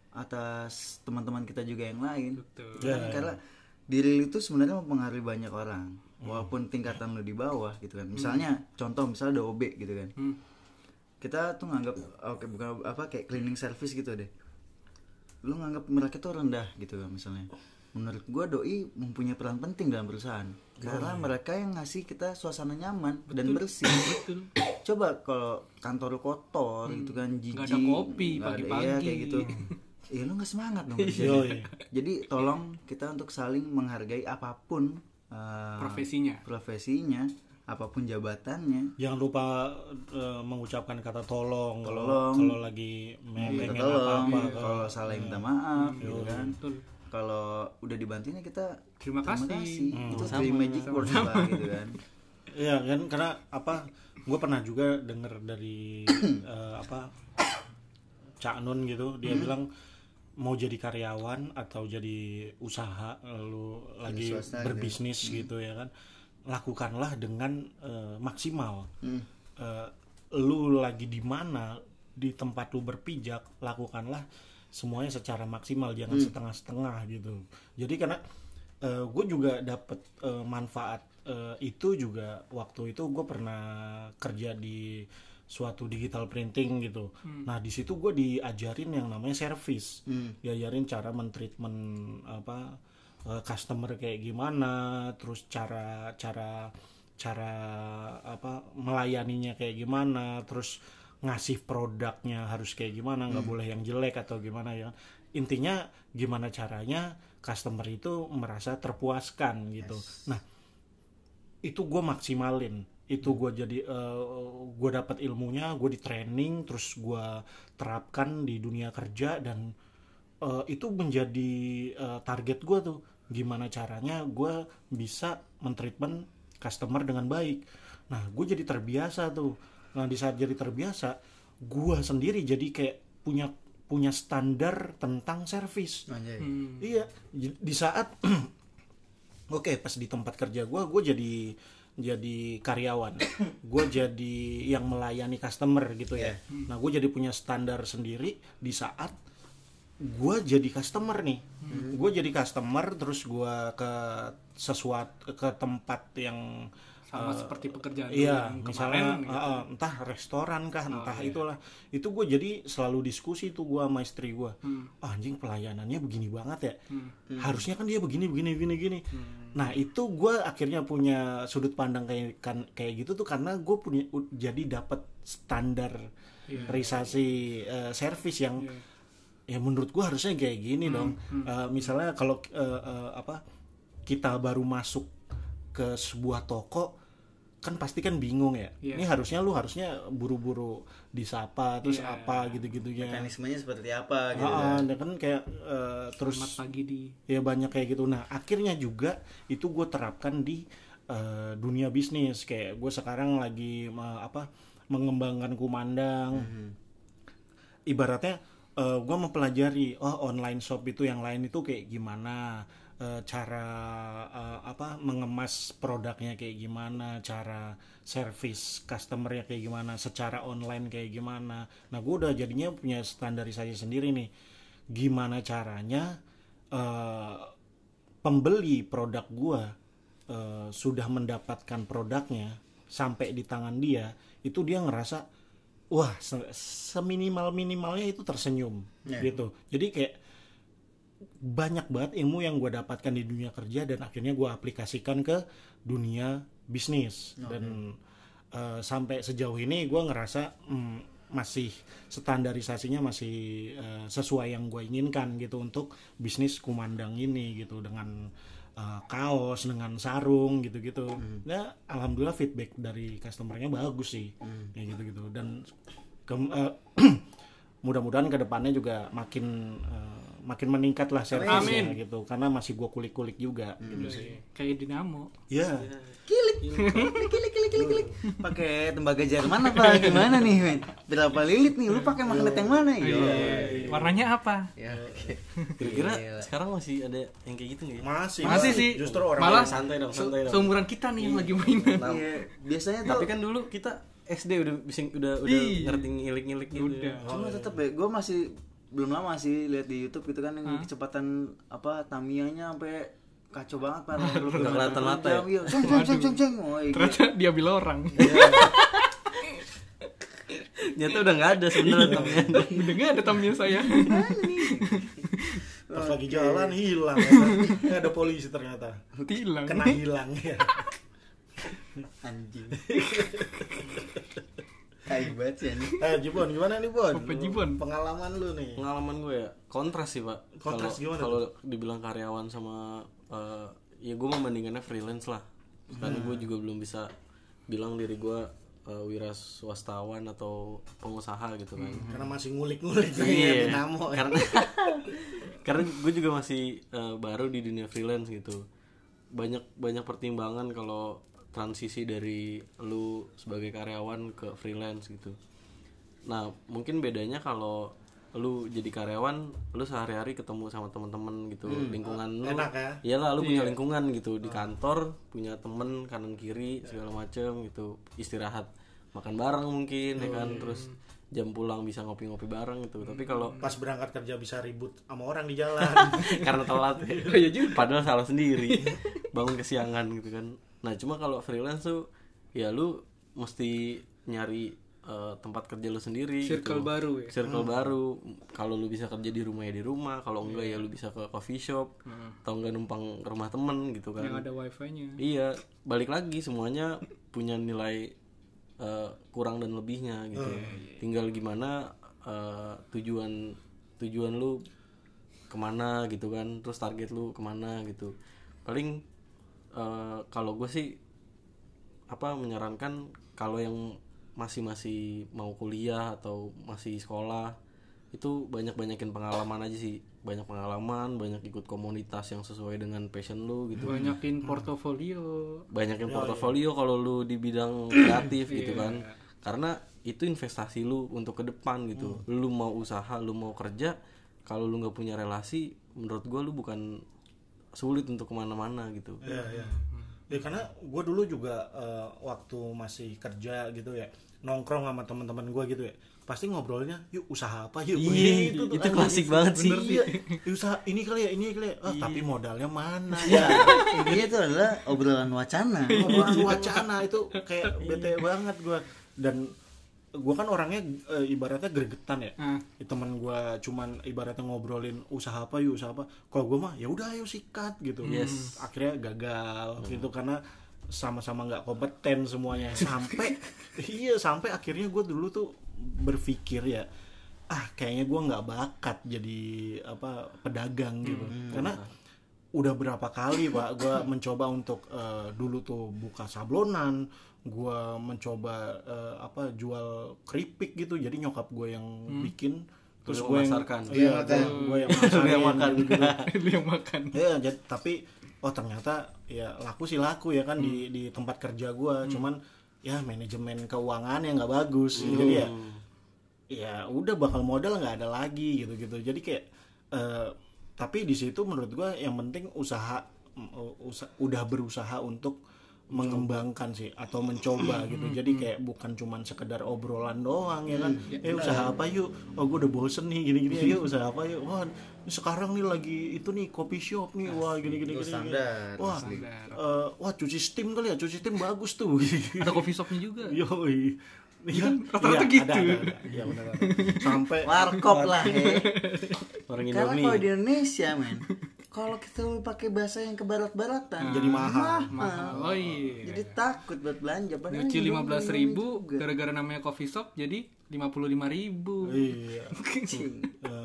[SPEAKER 1] atas teman-teman kita juga yang lain. Betul. Ya, karena ya. diri itu sebenarnya mempengaruhi banyak orang, hmm. walaupun tingkatan lu di bawah gitu kan. Misalnya hmm. contoh misalnya ada O B gitu kan. Hmm. Kita tuh nganggap oke okay, bukan apa kayak cleaning service gitu deh. Lu nganggap mereka tuh rendah gitu kan misalnya. Menurut gua doi mempunyai peran penting dalam perusahaan. Karena oh, iya. mereka yang ngasih kita suasana nyaman Betul. dan bersih. Betul. Coba kalau kantor kotor hmm. gitu kan jijik.
[SPEAKER 3] Gak ada kopi pagi-pagi.
[SPEAKER 1] Iya kayak gitu. Ya lu gak semangat dong kerjanya. Jadi tolong kita untuk saling menghargai apapun uh,
[SPEAKER 3] profesinya.
[SPEAKER 1] Profesinya, apapun jabatannya.
[SPEAKER 2] Jangan lupa uh, mengucapkan kata tolong kalau kalau lagi
[SPEAKER 1] pengen apa-apa, kalau salah minta maaf hmm. gitu kan. Betul. Kalau udah dibantunya kita
[SPEAKER 3] terima kasih, terima kasih.
[SPEAKER 1] Hmm. Itu three magic words lah gitu kan.
[SPEAKER 2] Iya kan, karena apa gue pernah juga denger dari uh, apa Cak Nun gitu, dia hmm. bilang mau jadi karyawan atau jadi usaha lu lagi berbisnis gitu, gitu ya kan, lakukanlah dengan uh, maksimal. hmm. uh, lu lagi di mana, di tempat lu berpijak, lakukanlah semuanya secara maksimal, jangan hmm. setengah-setengah gitu. Jadi karena uh, gue juga dapet uh, manfaat uh, itu juga waktu itu gue pernah kerja di suatu digital printing gitu. Hmm. Nah di situ gue diajarin yang namanya service, hmm. diajarin cara mentreatment apa uh, customer kayak gimana, terus cara cara cara apa melayaninya kayak gimana, terus ngasih produknya harus kayak gimana, nggak hmm. boleh yang jelek atau gimana ya. Intinya gimana caranya customer itu merasa terpuaskan gitu. Yes. Nah itu gue maksimalin, itu gue jadi uh, gue dapat ilmunya, gue di training, terus gue terapkan di dunia kerja, dan uh, itu menjadi uh, target gue tuh, gimana caranya gue bisa mentreatment customer dengan baik. Nah gue jadi terbiasa tuh. Nah di saat jadi terbiasa, gue sendiri jadi kayak punya punya standar tentang servis. Hmm. Iya, di saat oke okay, pas di tempat kerja gue, gue jadi jadi karyawan, gue jadi yang melayani customer gitu ya. Nah gue jadi punya standar sendiri di saat gue jadi customer nih. Hmm. Gue jadi customer terus gue ke sesuatu ke tempat yang
[SPEAKER 3] sama
[SPEAKER 2] uh,
[SPEAKER 3] seperti pekerjaan
[SPEAKER 2] iya,
[SPEAKER 3] yang
[SPEAKER 2] misalnya
[SPEAKER 3] kemarin, gitu.
[SPEAKER 2] uh, entah restoran kah, entah
[SPEAKER 3] oh, iya.
[SPEAKER 2] itulah. Itu gue jadi selalu diskusi tuh gue sama istri gue.
[SPEAKER 3] Hmm.
[SPEAKER 2] Oh, anjing pelayanannya begini banget ya.
[SPEAKER 3] Hmm.
[SPEAKER 2] Harusnya kan dia begini begini begini gini. Hmm. Nah itu gue akhirnya punya sudut pandang kayak kan, kayak gitu tuh karena gue punya jadi dapat standar yeah. realisasi uh, servis yang yeah. ya menurut gue harusnya kayak gini hmm. dong. Hmm. Uh, misalnya kalau uh, uh, apa kita baru masuk ke sebuah toko kan pasti kan bingung ya. Yeah. Ini harusnya lu harusnya buru-buru disapa terus yeah. apa gitu-gitunya.
[SPEAKER 1] Mekanismenya seperti apa gitu.
[SPEAKER 2] Ah, kan. kan kayak uh, terus
[SPEAKER 3] selamat pagi di.
[SPEAKER 2] Ya banyak kayak gitu. Nah, akhirnya juga itu gue terapkan di uh, dunia bisnis. Kayak gue sekarang lagi uh, apa mengembangkan kumandang. Mm-hmm. Ibaratnya uh, gue mempelajari oh online shop itu yang lain itu kayak gimana. Cara uh, apa mengemas produknya kayak gimana, cara service customernya kayak gimana, secara online kayak gimana. Nah gue udah jadinya punya standarisasi sendiri nih, gimana caranya uh, pembeli produk gue uh, sudah mendapatkan produknya sampai di tangan dia, itu dia ngerasa wah seminimal minimalnya itu tersenyum yeah. gitu. Jadi kayak banyak banget ilmu yang gue dapatkan di dunia kerja dan akhirnya gue aplikasikan ke dunia bisnis. Okay. Dan uh, sampai sejauh ini gue ngerasa mm, masih standarisasinya masih uh, sesuai yang gue inginkan gitu untuk bisnis kumandang ini gitu, dengan uh, kaos, dengan sarung gitu-gitu. Mm. Ya alhamdulillah feedback dari customernya bagus sih, mm. kayak gitu-gitu. Dan ke, uh, mudah-mudahan kedepannya juga makin uh, makin meningkat lah servisnya gitu, karena masih gua kulik-kulik juga hmm. gitu sih.
[SPEAKER 3] Kayak dinamo.
[SPEAKER 2] Ya.
[SPEAKER 1] Yeah. Kilik. Kilik kilik kilik kilik. Pakai tembaga Jerman apa gimana nih, men? Berapa lilit nih? Lu pakai magnet yang mana?
[SPEAKER 3] Iya. Warnanya apa?
[SPEAKER 1] Ya.
[SPEAKER 4] Kira-kira sekarang masih ada yang kayak gitu enggak ya?
[SPEAKER 2] Masih.
[SPEAKER 3] Masih sih.
[SPEAKER 2] Justru orang
[SPEAKER 3] malah
[SPEAKER 4] santai dong, santai dong.
[SPEAKER 3] Seumuran kita nih yang lagi mainan.
[SPEAKER 1] Iya. Biasanya tuh.
[SPEAKER 4] Tapi kan dulu kita S D udah bisa udah udah ngerti ngilik-ngilik gitu.
[SPEAKER 3] Udah.
[SPEAKER 1] Cuma tetap ya, gua masih belum lama sih lihat di YouTube gitu kan yang huh? kecepatan apa Tamiya-nya sampai kacau banget pak.
[SPEAKER 4] Belum kelihatan mata ya.
[SPEAKER 1] Iya, ceng ceng ceng ceng ceng. Oh,
[SPEAKER 3] ternyata dia bilang orang.
[SPEAKER 4] Nyata udah nggak ada sebenarnya Tamiya.
[SPEAKER 3] Udah nggak ada Tamiya saya.
[SPEAKER 2] Pas lagi jalan hilang ya kan? Nggak ada polisi ternyata.
[SPEAKER 3] Hilang.
[SPEAKER 2] Kena hilang ya.
[SPEAKER 1] Anjing. Kayak banget sih ini.
[SPEAKER 2] Eh Jibon, gimana nih Bon?
[SPEAKER 3] Apa Jibon?
[SPEAKER 2] Pengalaman lu nih.
[SPEAKER 4] Pengalaman gue ya kontras sih pak.
[SPEAKER 2] Kontras gimana?
[SPEAKER 4] Kalau dibilang karyawan sama uh, ya gue membandingkannya freelance lah. Karena hmm. gue juga belum bisa bilang diri gue uh, wira swastawan atau pengusaha gitu kan.
[SPEAKER 2] Hmm. Karena masih ngulik-ngulik
[SPEAKER 4] iya.
[SPEAKER 2] dinamo.
[SPEAKER 4] Karena karena gue juga masih uh, baru di dunia freelance gitu. Banyak banyak pertimbangan kalau transisi dari lu sebagai karyawan ke freelance gitu. Nah mungkin bedanya kalau lu jadi karyawan, lu sehari-hari ketemu sama teman-teman gitu, hmm. lingkungan lu.
[SPEAKER 2] Enak ya?
[SPEAKER 4] Iyalah lu
[SPEAKER 3] iya.
[SPEAKER 4] punya lingkungan gitu di kantor, punya temen kanan kiri segala macem gitu, istirahat makan bareng mungkin, hmm. ya kan, terus jam pulang bisa ngopi-ngopi bareng gitu. Tapi kalau
[SPEAKER 2] pas berangkat kerja bisa ribut sama orang di jalan
[SPEAKER 4] karena telat ya.
[SPEAKER 3] Oh, iya juga.
[SPEAKER 4] Padahal salah sendiri, bangun kesiangan gitu kan. Nah cuma kalau freelance tuh ya lu mesti nyari uh, tempat kerja lu sendiri,
[SPEAKER 3] circle
[SPEAKER 4] gitu.
[SPEAKER 3] baru ya.
[SPEAKER 4] Circle hmm. baru. Kalau lu bisa kerja di rumah ya di rumah, kalau enggak yeah. ya lu bisa ke coffee shop, hmm. atau enggak numpang ke rumah temen gitu kan.
[SPEAKER 3] Yang ada wifi-nya.
[SPEAKER 4] Iya, balik lagi semuanya punya nilai uh, kurang dan lebihnya gitu. Hmm. Tinggal gimana uh, tujuan tujuan lu kemana gitu kan, terus target lu kemana gitu. Paling uh, kalau gue sih apa menyarankan kalau yang masih masih mau kuliah atau masih sekolah itu banyak-banyakin pengalaman aja sih, banyak pengalaman, banyak ikut komunitas yang sesuai dengan passion lu gitu,
[SPEAKER 3] banyakin portofolio,
[SPEAKER 4] banyakin portofolio kalau lu di bidang kreatif gitu kan, karena itu investasi lu untuk ke depan gitu. hmm. Lu mau usaha, lu mau kerja, kalau lu nggak punya relasi, menurut gua lu bukan sulit untuk kemana-mana gitu.
[SPEAKER 2] Iya, iya. Ya karena gue dulu juga uh, waktu masih kerja gitu ya, nongkrong sama teman-teman gue gitu ya, pasti ngobrolnya yuk usaha apa yuk.
[SPEAKER 4] Iya, itu, itu klasik banget sih.
[SPEAKER 2] Iya, usaha ini kali ya, ini kali ya. Ah, tapi modalnya mana
[SPEAKER 1] Ya, intinya itu adalah obrolan wacana.
[SPEAKER 2] Obrolan wacana itu kayak bete banget gue. Dan gue kan orangnya e, ibaratnya gregetan ya.
[SPEAKER 3] Hmm.
[SPEAKER 2] Teman gue cuman ibaratnya ngobrolin usaha apa yuk usaha apa. Kalau gue mah ya udah ayo sikat gitu.
[SPEAKER 4] Yes.
[SPEAKER 2] Akhirnya gagal gitu karena sama-sama nggak kompeten semuanya. Sampai iya sampai akhirnya gue dulu tuh berpikir ya, ah kayaknya gue nggak bakat jadi apa pedagang gitu. Hmm. Karena udah berapa kali pak gue mencoba untuk uh, dulu tuh buka sablonan, gue mencoba uh, apa jual keripik gitu, jadi nyokap gue yang hmm. bikin, terus gue yang
[SPEAKER 1] iya,
[SPEAKER 2] gue yang masakin,
[SPEAKER 4] yang makan
[SPEAKER 2] gitu.
[SPEAKER 3] Itu yang makan.
[SPEAKER 2] Ya, jadi, tapi oh ternyata ya laku sih laku ya kan hmm. di di tempat kerja gue, hmm. cuman ya manajemen keuangan yang nggak bagus, hmm. jadi ya ya udah bakal modal nggak ada lagi gitu gitu, jadi kayak uh, tapi di situ menurut gue yang penting usaha, usaha udah berusaha untuk mengembangkan sih atau mencoba gitu, jadi kayak bukan cuman sekedar obrolan doang ya kan, eh ya, usaha apa yuk, oh gue udah bosen nih gini-gini, yuk usaha apa yuk, wah sekarang nih lagi itu nih coffee shop nih, wah gini-gini gini,
[SPEAKER 1] standar,
[SPEAKER 2] wah uh, wah cuci steam kali ya, cuci steam bagus tuh.
[SPEAKER 3] Ada coffee shopnya juga.
[SPEAKER 2] Yoi.
[SPEAKER 3] Iya, rata-rata gitu.
[SPEAKER 2] Ada, ada, ada. Ya, benar, benar. Sampai
[SPEAKER 1] warkop lah ya.
[SPEAKER 4] Orang
[SPEAKER 1] Karena
[SPEAKER 4] Indomie.
[SPEAKER 1] kalau di Indonesia men, kalau kita pakai bahasa yang ke barat-baratan
[SPEAKER 2] jadi mahal.
[SPEAKER 3] Mahal. Oh iya.
[SPEAKER 1] Jadi takut buat belanja. Padahal
[SPEAKER 3] Nyuci lima belas ribu
[SPEAKER 1] juga.
[SPEAKER 3] gara-gara namanya coffee shop jadi lima puluh lima ribu.
[SPEAKER 2] Iya.
[SPEAKER 1] Uh.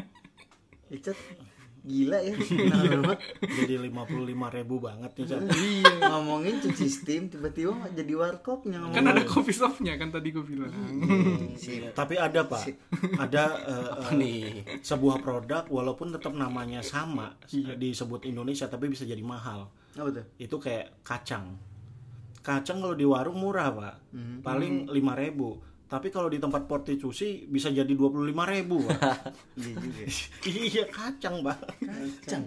[SPEAKER 1] Icat gila ya. Nah,
[SPEAKER 2] jadi lima puluh lima ribu banget nih Cat.
[SPEAKER 1] Iya. Ngomongin cuci steam tiba-tiba jadi warkopnya ngomongin.
[SPEAKER 3] Kan ada coffee shopnya kan tadi gue bilang.
[SPEAKER 1] Sip.
[SPEAKER 2] Tapi ada Pak, ada uh, uh,
[SPEAKER 4] nih?
[SPEAKER 2] sebuah produk walaupun tetap namanya sama disebut Indonesia tapi bisa jadi mahal.
[SPEAKER 1] Apa tuh?
[SPEAKER 2] Itu kayak kacang. Kacang kalau di warung murah Pak, mm-hmm. paling lima ribu. Tapi kalau di tempat prostitusi bisa jadi dua puluh lima ribu Pak.
[SPEAKER 1] Iya juga.
[SPEAKER 2] Iya kacang Pak.
[SPEAKER 1] Kacang.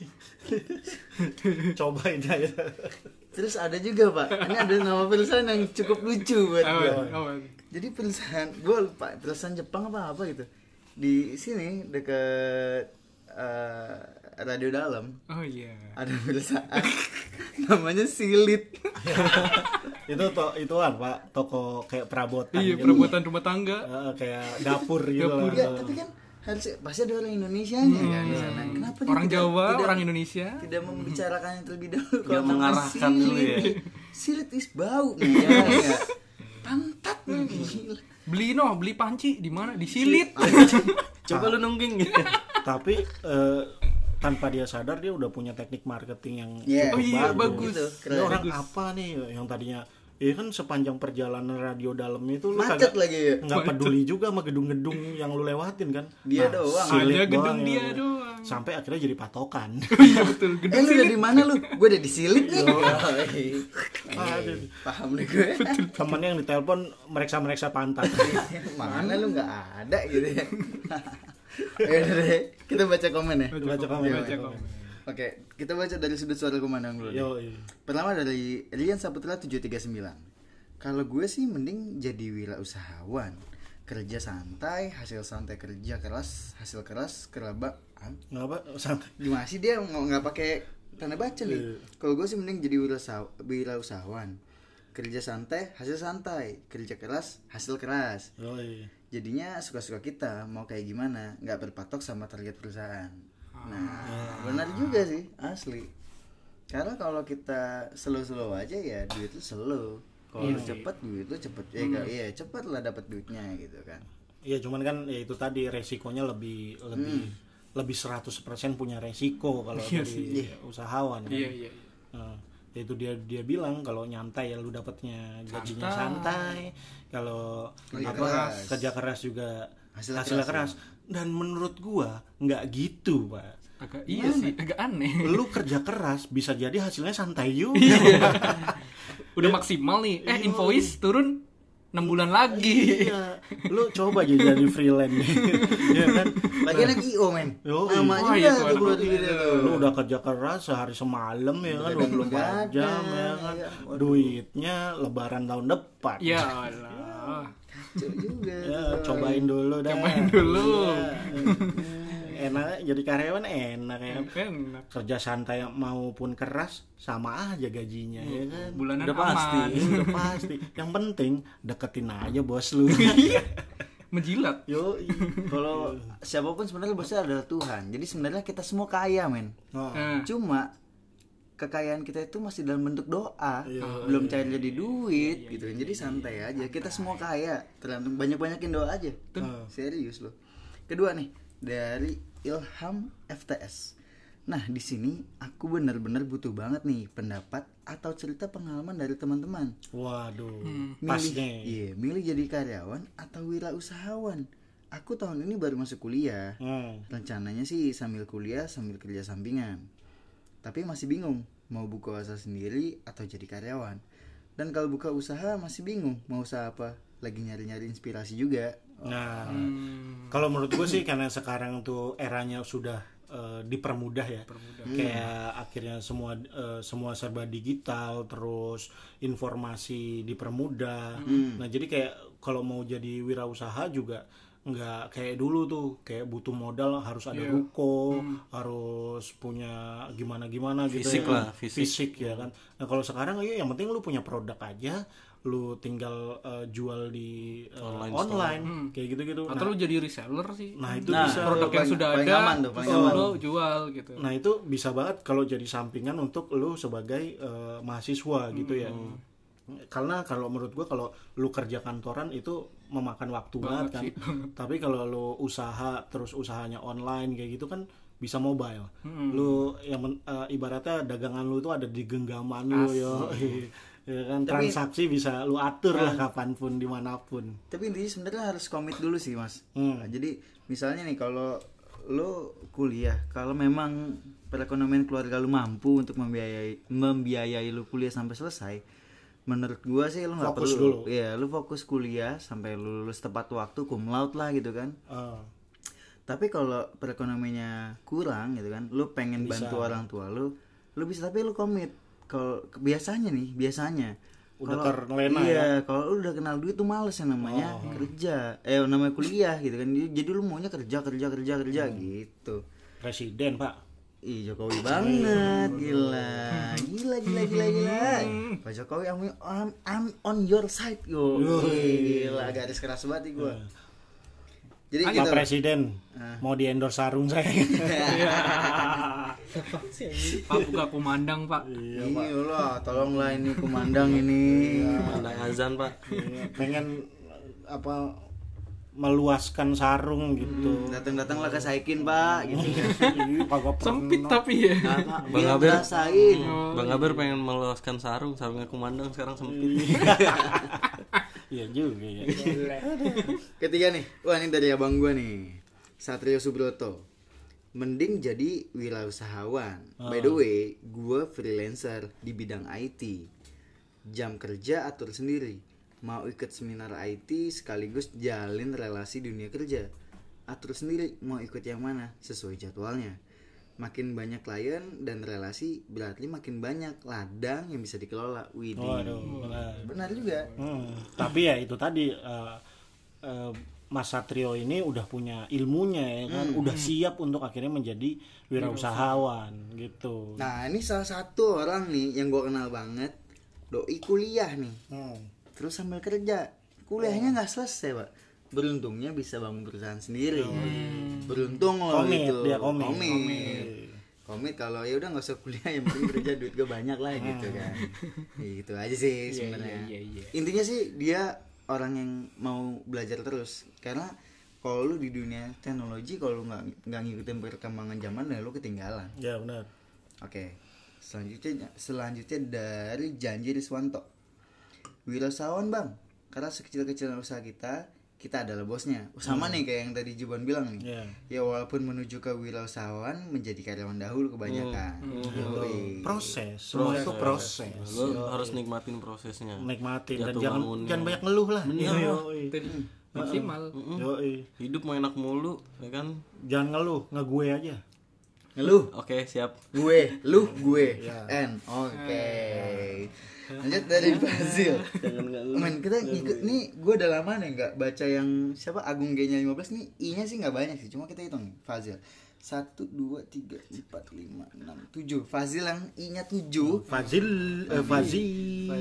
[SPEAKER 2] Cobain aja.
[SPEAKER 1] Terus ada juga Pak, ini ada nama perusahaan yang cukup lucu buat gue. Jadi perusahaan, gue lupa perusahaan Jepang apa apa gitu. Di sini dekat uh, Radio Dalam.
[SPEAKER 3] Oh iya.
[SPEAKER 1] Ada perusahaan namanya Silit.
[SPEAKER 2] Itu to ituan Pak, toko kayak perabotan.
[SPEAKER 3] Iya,
[SPEAKER 2] gitu.
[SPEAKER 3] perabotan rumah tangga.
[SPEAKER 2] Uh, kayak dapur gitu.
[SPEAKER 3] Dapur.
[SPEAKER 1] Ya, tapi kan harusnya pasti ada orang Indonesianya hmm. kan di sana. Kenapa dia
[SPEAKER 3] orang
[SPEAKER 1] tidak,
[SPEAKER 3] Jawa,
[SPEAKER 1] tidak,
[SPEAKER 3] orang Indonesia
[SPEAKER 1] tidak membicarakannya terlebih dahulu?
[SPEAKER 4] Tidak mengarahkan dulu ya.
[SPEAKER 1] Silit is bau nih ya, ya. Pantat nih. Gila.
[SPEAKER 3] Beli no, beli panci di mana? Di Silit.
[SPEAKER 4] Coba lu nungging gitu.
[SPEAKER 2] Tapi uh, tanpa dia sadar dia udah punya teknik marketing yang
[SPEAKER 1] yeah.
[SPEAKER 2] cukup
[SPEAKER 3] oh, iya,
[SPEAKER 2] bagus.
[SPEAKER 3] bagus.
[SPEAKER 2] Ini orang bagus. Apa nih yang tadinya ya kan sepanjang perjalanan Radio Dalam itu lu
[SPEAKER 1] macet
[SPEAKER 2] kagak,
[SPEAKER 1] lagi ya.
[SPEAKER 2] Nggak peduli juga sama gedung-gedung yang lu lewatin kan.
[SPEAKER 1] Dia
[SPEAKER 2] nah,
[SPEAKER 1] doang.
[SPEAKER 3] Ada gedung dia
[SPEAKER 2] ya.
[SPEAKER 3] doang.
[SPEAKER 2] Sampai akhirnya jadi patokan.
[SPEAKER 3] Iya betul.
[SPEAKER 1] Gedung eh lu dari mana lu? Gue udah di Silit nih.
[SPEAKER 2] Aduh.
[SPEAKER 1] Paham nih gue.
[SPEAKER 2] Temennya yang ditelepon mereksa-mereksa pantat.
[SPEAKER 1] Mana lu nggak ada gitu ya. Ya udah deh, kita baca komen ya.
[SPEAKER 2] Baca komen.
[SPEAKER 3] Baca komen.
[SPEAKER 1] Oke, kita baca dari sudut suara komandang dulu.
[SPEAKER 2] Yo, iya.
[SPEAKER 1] Pertama dari Rian Saputra tujuh tiga sembilan. Kalau gue sih mending jadi wirausahawan. Kerja santai, hasil santai, kerja keras, hasil keras, keraba.
[SPEAKER 2] Ngapa santai?
[SPEAKER 1] Gimana sih dia nggak pakai tanda baca nih? Kalau gue sih mending jadi wirausahawan. Kerja santai, hasil santai, kerja keras, hasil keras.
[SPEAKER 2] Oh, iya.
[SPEAKER 1] Jadinya suka-suka kita mau kayak gimana, nggak berpatok sama target perusahaan. Nah, benar juga sih, asli. Karena kalau kita slow-slow aja ya duit lu slow. Kalau
[SPEAKER 2] iya,
[SPEAKER 1] lu cepet duit lu cepet. Ya hmm. iya cepet lah dapat duitnya gitu kan.
[SPEAKER 2] Iya, cuman kan ya itu tadi resikonya lebih lebih hmm. lebih seratus persen punya resiko kalau
[SPEAKER 3] iya
[SPEAKER 2] dari
[SPEAKER 3] iya.
[SPEAKER 2] usahawan kan.
[SPEAKER 3] Iya, iya.
[SPEAKER 2] Nah, itu dia dia bilang kalau nyantai ya lu dapatnya gajinya santai. Kalau
[SPEAKER 1] kerja
[SPEAKER 2] apa
[SPEAKER 1] keras.
[SPEAKER 2] kerja keras juga
[SPEAKER 1] hasilnya,
[SPEAKER 2] hasilnya
[SPEAKER 1] keras.
[SPEAKER 2] keras. Dan menurut gua nggak gitu, Pak.
[SPEAKER 3] Agak iya sih, agak aneh.
[SPEAKER 2] Lu kerja keras bisa jadi hasilnya santai juga.
[SPEAKER 3] Udah maksimal nih. Eh, invoice turun enam bulan lagi.
[SPEAKER 2] Iya, lu coba aja jadi freelance nih. Iya kan?
[SPEAKER 1] Lagi anak I O men.
[SPEAKER 2] Yo,
[SPEAKER 1] Nama
[SPEAKER 3] oh,
[SPEAKER 1] juga
[SPEAKER 3] iya,
[SPEAKER 1] tuh
[SPEAKER 3] tuh,
[SPEAKER 1] buat
[SPEAKER 3] anak-
[SPEAKER 1] gitu tuh.
[SPEAKER 2] Lu udah kerja keras sehari semalam ya kan dua puluh empat jam ya kan. Duitnya lebaran tahun depan.
[SPEAKER 3] Ya Allah.
[SPEAKER 1] Kacau juga.
[SPEAKER 2] Ya, cobain dulu dah.
[SPEAKER 3] Cobain dulu.
[SPEAKER 2] Iya. Enak jadi karyawan enak ya kan.
[SPEAKER 3] Enak.
[SPEAKER 2] Kerja santai maupun keras sama aja gajinya ya kan.
[SPEAKER 3] Bulanan
[SPEAKER 4] Udah pasti.
[SPEAKER 3] aman.
[SPEAKER 2] Ya, udah pasti. Yang penting deketin aja bos lu.
[SPEAKER 3] Menjilat.
[SPEAKER 2] Yo,
[SPEAKER 1] Kalau siapapun sebenarnya bosnya adalah Tuhan. Jadi sebenarnya kita semua kaya men.
[SPEAKER 2] oh.
[SPEAKER 3] Nah,
[SPEAKER 1] Cuma kekayaan kita itu masih dalam bentuk doa,
[SPEAKER 2] Iya,
[SPEAKER 1] belum cair jadi duit gitu. Jadi santai aja. Kita semua kaya. Tergantung banyak-banyakin doa aja.
[SPEAKER 2] Tuh.
[SPEAKER 1] Serius loh. Kedua nih dari Ilham F T S. Nah di sini aku benar-benar butuh banget nih pendapat atau cerita pengalaman dari teman-teman.
[SPEAKER 2] Waduh,
[SPEAKER 1] Milih,
[SPEAKER 2] pas nih.
[SPEAKER 1] iya, milih jadi karyawan atau wirausahawan. Aku tahun ini baru masuk kuliah.
[SPEAKER 2] Hmm.
[SPEAKER 1] Rencananya sih sambil kuliah sambil kerja sampingan. Tapi masih bingung mau buka usaha sendiri atau jadi karyawan. Dan kalau buka usaha masih bingung mau usaha apa. Lagi nyari-nyari inspirasi juga.
[SPEAKER 2] Nah,
[SPEAKER 3] hmm,
[SPEAKER 2] kalau menurut gue sih karena sekarang tuh eranya sudah eh, dipermudah ya. Kayak akhirnya semua eh, semua serba digital, terus informasi dipermudah. Nah, jadi kayak kalau mau jadi wirausaha juga nggak kayak dulu tuh, kayak butuh modal, harus ada
[SPEAKER 3] Iya.
[SPEAKER 2] ruko, harus punya gimana-gimana gitu
[SPEAKER 4] Fisik
[SPEAKER 2] ya.
[SPEAKER 4] lah, fisik.
[SPEAKER 2] ya kan. Nah, kalau sekarang ya yang penting lu punya produk aja, lu tinggal eh, jual di eh,
[SPEAKER 4] Online
[SPEAKER 2] online, kayak gitu-gitu.
[SPEAKER 3] atau lu jadi reseller sih.
[SPEAKER 2] Nah, itu
[SPEAKER 1] Nah,
[SPEAKER 2] bisa.
[SPEAKER 3] Produk yang
[SPEAKER 1] paling-
[SPEAKER 3] sudah
[SPEAKER 1] paling
[SPEAKER 3] ada,
[SPEAKER 1] aman tuh, paling
[SPEAKER 3] terus
[SPEAKER 1] aman.
[SPEAKER 3] lu jual gitu.
[SPEAKER 2] Nah, itu bisa banget kalau jadi sampingan untuk lu sebagai eh, mahasiswa gitu ya. Karena kalau menurut gua kalau lu kerja kantoran itu memakan waktu banget,
[SPEAKER 3] Banget
[SPEAKER 2] kan.
[SPEAKER 3] sih.
[SPEAKER 2] Tapi kalau lu usaha terus usahanya online kayak gitu kan bisa mobile. Lu yang men- eh, ibaratnya dagangan lu itu ada di genggaman lu yo. Ya kan,
[SPEAKER 1] Tapi-
[SPEAKER 2] transaksi bisa lu atur lah kapanpun dimanapun.
[SPEAKER 1] Tapi intinya sebenarnya harus komit dulu sih mas.
[SPEAKER 2] Hmm.
[SPEAKER 1] Nah, jadi misalnya nih kalau lo kuliah, kalau memang perekonomian keluarga lu mampu untuk membiayai membiayai lu kuliah sampai selesai, menurut gua sih lu nggak
[SPEAKER 2] Fokus
[SPEAKER 1] perlu.
[SPEAKER 2] dulu.
[SPEAKER 1] Iya, lu fokus kuliah sampai lu lulus tepat waktu, cum laude lah gitu kan.
[SPEAKER 2] Ah.
[SPEAKER 1] Tapi kalau perekonomiannya kurang gitu kan, lu pengen
[SPEAKER 2] Bisa.
[SPEAKER 1] bantu orang tua lu, lu bisa tapi lu komit. Kalau biasanya nih, biasanya
[SPEAKER 2] Udah
[SPEAKER 1] kalau-
[SPEAKER 2] terlena
[SPEAKER 1] iya,
[SPEAKER 2] ya?
[SPEAKER 1] kalau lu udah kenal duit tuh males yang namanya kerja. Eh namanya kuliah gitu kan. Jadi, jadi lu maunya kerja kerja kerja kerja gitu.
[SPEAKER 2] Presiden, Pak.
[SPEAKER 1] Ih Jokowi banget, gila, gila, gila, gila, gila. Pak Jokowi, I'm, I'm, I'm on your side, yo. Gila, garis keras banget nih gua. Jadi
[SPEAKER 2] Pak
[SPEAKER 1] gitu.
[SPEAKER 2] Presiden mau di endorse sarung saya.
[SPEAKER 3] Pak buka kumandang, Pak.
[SPEAKER 1] Iya lah, tolonglah ini kumandang ini.
[SPEAKER 4] Mandang azan pak.
[SPEAKER 2] Iya, pengen apa meluaskan sarung gitu.
[SPEAKER 1] Datang-datanglah ke Saikin pak, gitu.
[SPEAKER 2] Ih, kagak pernah.
[SPEAKER 3] Sempit tapi ya.
[SPEAKER 1] Nah,
[SPEAKER 4] Bang
[SPEAKER 1] biar
[SPEAKER 4] Aber.
[SPEAKER 1] ngerasain.
[SPEAKER 4] Bang Aber pengen meluaskan sarung, sarungnya kumandang sekarang sempit.
[SPEAKER 2] Iya juga ya.
[SPEAKER 1] Ketiga nih, wah ini dari abang gua nih, Satrio Subroto. Mending jadi wirausahawan. By the way, gua freelancer di bidang I T. Jam kerja atur sendiri. Mau ikut seminar I T sekaligus jalin relasi dunia kerja. Atur sendiri mau ikut yang mana sesuai jadwalnya. Makin banyak klien dan relasi berarti makin banyak ladang yang bisa dikelola. Widih.
[SPEAKER 2] Waduh, benar.
[SPEAKER 1] Benar juga.
[SPEAKER 2] Hmm, tapi ya itu tadi eh, eh, Mas Satrio ini udah punya ilmunya ya kan, udah siap untuk akhirnya menjadi wirausahawan gitu.
[SPEAKER 1] Nah ini salah satu orang nih yang gue kenal banget, doi kuliah nih,
[SPEAKER 2] Hmm.
[SPEAKER 1] terus sambil kerja, kuliahnya nggak selesai pak, beruntungnya bisa bangun perusahaan sendiri, beruntung loh
[SPEAKER 2] Komit,
[SPEAKER 1] gitu,
[SPEAKER 2] dia komit.
[SPEAKER 1] komit, komit kalau ya udah nggak usah kuliah yang penting kerja duit gue banyak lah gitu kan, gitu aja sih sebenarnya.
[SPEAKER 3] iya, iya.
[SPEAKER 1] Intinya sih dia orang yang mau belajar terus, karena kalau lu di dunia teknologi kalau lu nggak nggak ngikutin perkembangan zaman ya lu ketinggalan.
[SPEAKER 2] Ya benar.
[SPEAKER 1] Oke, selanjutnya selanjutnya dari Janji Riswanto. Wirausahawan bang, karena sekecil-kecil usaha kita kita adalah bosnya. Sama nih kayak yang tadi Juban bilang nih.
[SPEAKER 2] Iya.
[SPEAKER 1] Ya walaupun menuju ke wirausahawan menjadi karyawan dahulu kebanyakan. Yoi.
[SPEAKER 2] Proses, semua itu proses.
[SPEAKER 4] Lo harus nikmatin prosesnya.
[SPEAKER 2] Nikmatin dan
[SPEAKER 4] Jatuh
[SPEAKER 2] jangan
[SPEAKER 4] bangunnya.
[SPEAKER 2] jangan banyak ngeluh lah.
[SPEAKER 4] Bener.
[SPEAKER 2] Yoi.
[SPEAKER 3] Maksimal.
[SPEAKER 2] Yoi.
[SPEAKER 4] Hidup mau enak mulu, ya kan?
[SPEAKER 2] Jangan ngeluh, nge gue aja.
[SPEAKER 1] Ngeluh.
[SPEAKER 4] Oke, siap.
[SPEAKER 1] Gue, lu, gue.
[SPEAKER 2] Ya.
[SPEAKER 1] N. Oke. Lanjut dari Fazil.
[SPEAKER 4] Jangan enggak lu.
[SPEAKER 1] Men, kita ngikut nih, gue udah lama nih nggak baca yang siapa Agung G-nya lima belas nih, I-nya sih nggak banyak sih, cuma kita hitung nih. Fazil satu, dua, tiga, empat, lima, enam, tujuh. Fazil yang I-nya tujuh.
[SPEAKER 2] Fazil, eh, Fazil.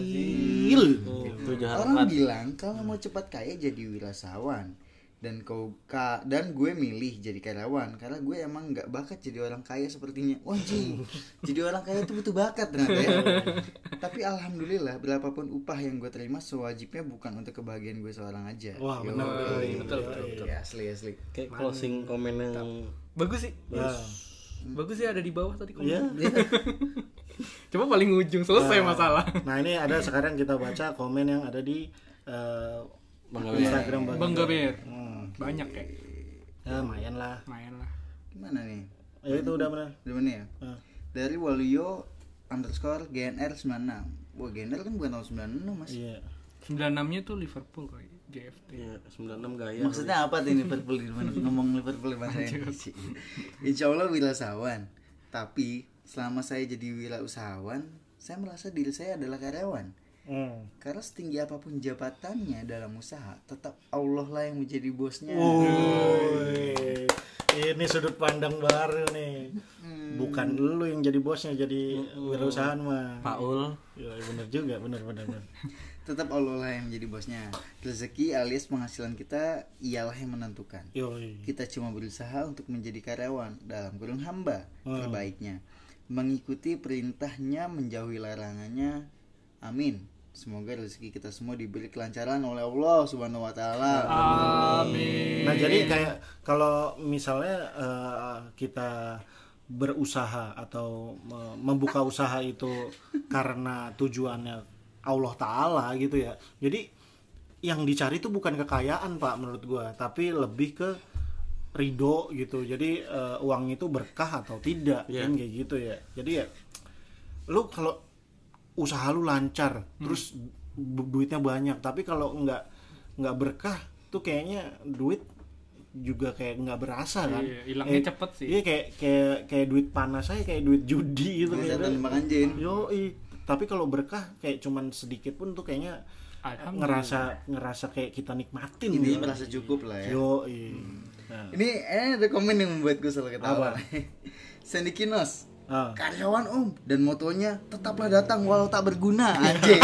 [SPEAKER 4] Tuh jahat
[SPEAKER 1] Orang
[SPEAKER 4] banget.
[SPEAKER 1] bilang kalau mau cepat kaya jadi wirausahawan, dan kau ka, dan gue milih jadi karyawan karena gue emang nggak bakat jadi orang kaya sepertinya. Wah ji, jadi orang kaya itu butuh bakat ternyata ya. Tapi alhamdulillah berapapun upah yang gue terima sewajibnya bukan untuk kebahagiaan gue seorang aja.
[SPEAKER 2] Wah,
[SPEAKER 1] Yo,
[SPEAKER 2] benar.
[SPEAKER 1] iya,
[SPEAKER 3] Betul, betul, betul.
[SPEAKER 1] iya, asli asli.
[SPEAKER 4] Kayak closing komen yang
[SPEAKER 3] Bagus sih.
[SPEAKER 2] Ya.
[SPEAKER 3] Bagus sih ada di bawah tadi
[SPEAKER 2] Iya.
[SPEAKER 3] komen. Coba paling ujung selesai masalah.
[SPEAKER 2] Nah, ini ada sekarang kita baca komen yang ada di eh,
[SPEAKER 4] Bang Gaber.
[SPEAKER 2] Instagram
[SPEAKER 3] Bang Gaber.
[SPEAKER 2] Hmm.
[SPEAKER 3] Banyak ya.
[SPEAKER 2] Ya, lumayan lah.
[SPEAKER 3] Main lah.
[SPEAKER 1] Gimana nih?
[SPEAKER 2] Ya itu udah benar.
[SPEAKER 1] Udah mana ya?
[SPEAKER 2] Ah.
[SPEAKER 1] Dari Waluyo underscore G N R sembilan enam. Wah G N R kan bukan tahun sembilan enam mas.
[SPEAKER 2] Iya.
[SPEAKER 3] sembilan puluh enam-nya tuh Liverpool kali, J F T.
[SPEAKER 4] Iya, sembilan puluh enam gaya.
[SPEAKER 1] Maksudnya apa tuh Liverpool gimana? Ngomong Liverpool bahasa Inggris. Insya Allah wirausahawan. Tapi selama saya jadi wirausahawan, saya merasa diri saya adalah karyawan.
[SPEAKER 2] Hmm.
[SPEAKER 1] Karena setinggi apapun jabatannya dalam usaha, tetap Allah lah yang menjadi bosnya.
[SPEAKER 2] Woi. Ini sudut pandang baru nih. Bukan lu yang jadi bosnya, jadi wirausahaan mah.
[SPEAKER 4] Paul.
[SPEAKER 2] Ya, bener juga, bener bener bener.
[SPEAKER 1] Tetap Allah lah yang menjadi bosnya. Rezeki alias penghasilan kita ialah yang menentukan.
[SPEAKER 2] Yoi.
[SPEAKER 1] Kita cuma berusaha untuk menjadi karyawan dalam kurung hamba
[SPEAKER 2] Hmm.
[SPEAKER 1] terbaiknya, mengikuti perintahnya, menjauhi larangannya. Amin. Semoga rezeki kita semua diberi kelancaran oleh Allah Subhanahu wa taala.
[SPEAKER 3] Amin.
[SPEAKER 2] Nah, jadi kayak kalau misalnya eh, kita berusaha atau me- membuka usaha itu karena tujuannya Allah Ta'ala gitu ya. Jadi yang dicari itu bukan kekayaan Pak menurut gua, tapi lebih ke ridho gitu. Jadi eh, uang itu berkah atau tidak,
[SPEAKER 4] Iya.
[SPEAKER 2] kan kayak gitu ya. Jadi ya lu kalau usaha lu lancar, terus bu- duitnya banyak, tapi kalau nggak nggak berkah tuh kayaknya duit juga kayak nggak berasa kan.
[SPEAKER 3] Iya, hilangnya
[SPEAKER 2] Eh,
[SPEAKER 3] cepet sih.
[SPEAKER 2] Iya kayak kayak kayak duit panas aja, kayak duit judi gitu.
[SPEAKER 1] Kayak
[SPEAKER 2] kayak
[SPEAKER 1] setan makan jin.
[SPEAKER 2] Yoi. Tapi kalau berkah kayak cuman sedikit pun tuh kayaknya
[SPEAKER 3] Alhamdulillah.
[SPEAKER 2] ngerasa ngerasa kayak kita nikmatin.
[SPEAKER 1] Intinya
[SPEAKER 2] gitu.
[SPEAKER 1] merasa cukup lah ya.
[SPEAKER 2] Yoi. Nah.
[SPEAKER 1] Ini eh, ada komen yang membuat gue selalu ketawa.
[SPEAKER 2] Apa?
[SPEAKER 1] Sandy Kinos,
[SPEAKER 2] Ah.
[SPEAKER 1] karyawan om, dan motonya tetaplah datang walau tak berguna. Anjing.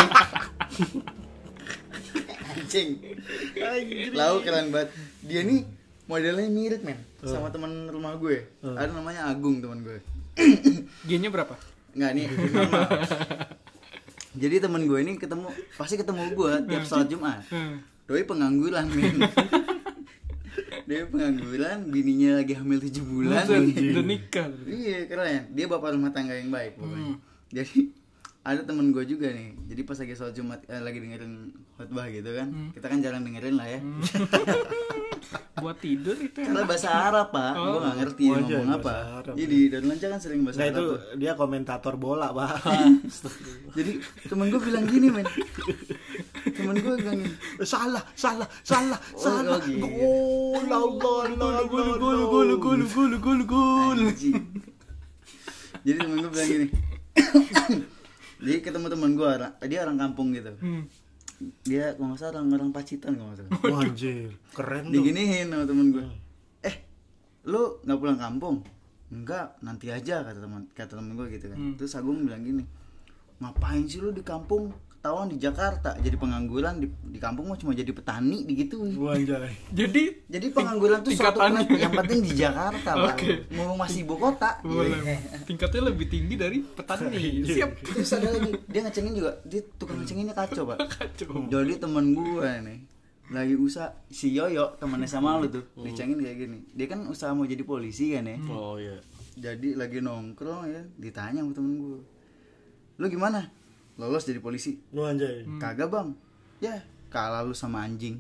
[SPEAKER 1] Anjing. Lalu keren banget. Dia nih modelnya mirip men sama teman rumah gue. Ada namanya Agung teman gue.
[SPEAKER 3] G-nya berapa?
[SPEAKER 1] Enggak nih normal. Jadi temen gue ini ketemu pasti ketemu gue tiap sholat Jumat. Doi pengangguran men. Dia pengangguran, bininya lagi hamil tujuh bulan.
[SPEAKER 3] Udah nikah.
[SPEAKER 1] Iya keren. Dia bapak rumah tangga yang baik pokoknya. Jadi ada temen gue juga nih. Jadi pas lagi sholat Jumat eh, lagi dengerin khutbah gitu kan. Kita kan jarang dengerin lah ya.
[SPEAKER 3] Buat tidur itu ya.
[SPEAKER 1] Karena bahasa Arab pak. Gue nggak ngerti dia
[SPEAKER 2] Oh, iya,
[SPEAKER 1] ngomong
[SPEAKER 2] bahasa
[SPEAKER 1] apa.
[SPEAKER 2] Arab.
[SPEAKER 1] Jadi dan lancar kan sering bahasa
[SPEAKER 2] Nah
[SPEAKER 1] Arab.
[SPEAKER 2] itu
[SPEAKER 1] tuh.
[SPEAKER 2] dia komentator bola, Pak.
[SPEAKER 1] Jadi temen gue bilang gini men. Temen gue bilang gini.
[SPEAKER 2] salah, salah, salah,
[SPEAKER 1] Oh,
[SPEAKER 2] salah.
[SPEAKER 1] oh, gitu.
[SPEAKER 2] Gol, Allah, Allah,
[SPEAKER 3] Gol gol gol gol gol gol gol.
[SPEAKER 1] Anjing. Jadi temen gue bilang gini. Jadi ketemu temen gue, orang- dia orang kampung gitu.
[SPEAKER 3] Hmm.
[SPEAKER 1] Dia kalau nggak salah orang, orang Pacitan kalau nggak salah.
[SPEAKER 2] Wah, anjir, keren tuh.
[SPEAKER 1] Diginiin sama temen gue. Eh, lu nggak pulang kampung? Enggak, nanti aja kata teman kata temen gue gitu kan.
[SPEAKER 3] Hmm.
[SPEAKER 1] Terus Agung bilang gini, ngapain sih lu di kampung? Ketahuan di Jakarta jadi pengangguran, di, di kampung mah cuma jadi petani digituin.
[SPEAKER 2] Wah, anjay.
[SPEAKER 3] Jadi
[SPEAKER 1] Jadi pengangguran tuh suatu
[SPEAKER 3] Tingkatannya.
[SPEAKER 1] yang penting di Jakarta, Pak.
[SPEAKER 3] Oke.
[SPEAKER 1] Mau masih ibu kota.
[SPEAKER 3] boleh.
[SPEAKER 1] Iya.
[SPEAKER 3] Tingkatnya lebih tinggi dari petani. Siap.
[SPEAKER 1] Terus ada lagi, dia ngecengin juga, dia tukang ngecenginnya kacau, Pak.
[SPEAKER 3] Kacau.
[SPEAKER 1] Jadi temen gue nih lagi usaha, si Yoyo temannya sama lu tuh, dicengin kayak gini. Dia kan usaha mau jadi polisi kan ya.
[SPEAKER 4] Oh iya.
[SPEAKER 1] Jadi lagi nongkrong ya, ditanya sama temen gue, lu gimana? Lolos jadi polisi?
[SPEAKER 2] Wah, anjay.
[SPEAKER 1] Kagak bang. Ya kalah lu sama anjing.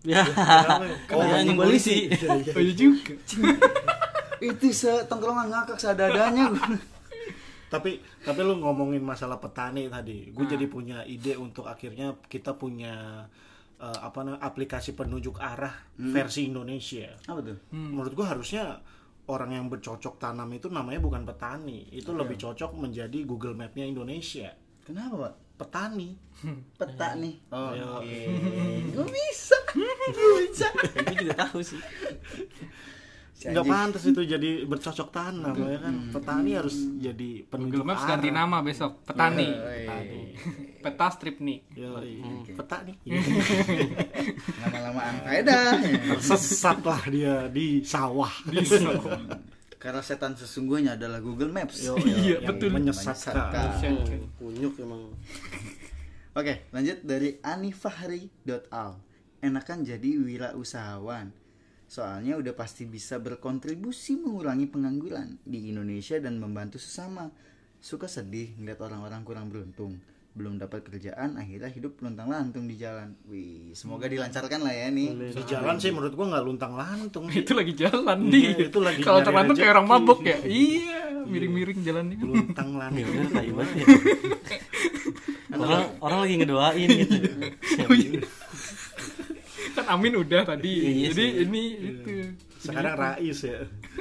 [SPEAKER 4] Ya.
[SPEAKER 1] Oh,
[SPEAKER 4] Dia anjing polisi.
[SPEAKER 3] Oh iya juga.
[SPEAKER 1] Itu setongkrongan ngakak seadanya.
[SPEAKER 2] tapi tapi lu ngomongin masalah petani tadi, gue jadi punya ide untuk akhirnya kita punya uh, apa namanya aplikasi penunjuk arah hmm. versi Indonesia.
[SPEAKER 1] Apa tuh?
[SPEAKER 2] Hmm. Menurut gue harusnya orang yang bercocok tanam itu namanya bukan petani, itu okay. lebih cocok menjadi Google Map-nya Indonesia.
[SPEAKER 1] Kenapa, Pak?
[SPEAKER 2] Petani.
[SPEAKER 1] Peta nih.
[SPEAKER 2] Oh, oke.
[SPEAKER 1] Okay. Gue bisa. Gue bisa.
[SPEAKER 4] Gue juga tahu sih.
[SPEAKER 2] Nggak pantas itu jadi bercocok tanam ya kan. Petani harus jadi penunjuk
[SPEAKER 3] Google Maps
[SPEAKER 2] arah.
[SPEAKER 3] ganti nama besok, petani.
[SPEAKER 1] Oh,
[SPEAKER 2] Petani.
[SPEAKER 3] Peta strip nih.
[SPEAKER 2] Yo,
[SPEAKER 1] Okay.
[SPEAKER 2] petani.
[SPEAKER 1] Lama-lamaan faedah.
[SPEAKER 2] Tersesatlah dia di sawah.
[SPEAKER 3] Di sawah.
[SPEAKER 1] Karena setan sesungguhnya adalah Google Maps.
[SPEAKER 2] Yo,
[SPEAKER 3] Iya,
[SPEAKER 2] yang
[SPEAKER 3] betul.
[SPEAKER 2] menyesatkan.
[SPEAKER 3] Menyesatkan.
[SPEAKER 4] Kunyuk emang.
[SPEAKER 1] Oke, lanjut dari anifahri dot al. Enakan jadi wirausahawan. Soalnya udah pasti bisa berkontribusi mengurangi pengangguran di Indonesia dan membantu sesama. Suka sedih ngeliat orang-orang kurang beruntung, belum dapat kerjaan, akhirnya hidup luntang-lantung di jalan. Wih, semoga dilancarkan lah ya nih.
[SPEAKER 2] Di jalan sih menurut gua nggak luntang-lantung.
[SPEAKER 3] Itu lagi jalan
[SPEAKER 2] Iya,
[SPEAKER 3] di.
[SPEAKER 2] itu lagi
[SPEAKER 3] Kalau
[SPEAKER 2] nyari
[SPEAKER 3] terlantung kayak orang
[SPEAKER 2] rezeki.
[SPEAKER 3] mabok ya. Iya, miring-miring jalannya.
[SPEAKER 2] Luntang-lantung.
[SPEAKER 4] Ya udah tai banget ya. Orang orang lagi ngedoain gitu.
[SPEAKER 3] Oh iya. Kan Amin udah tadi.
[SPEAKER 4] Iya
[SPEAKER 3] Jadi
[SPEAKER 4] sih.
[SPEAKER 3] ini itu.
[SPEAKER 2] Sekarang Rais ya.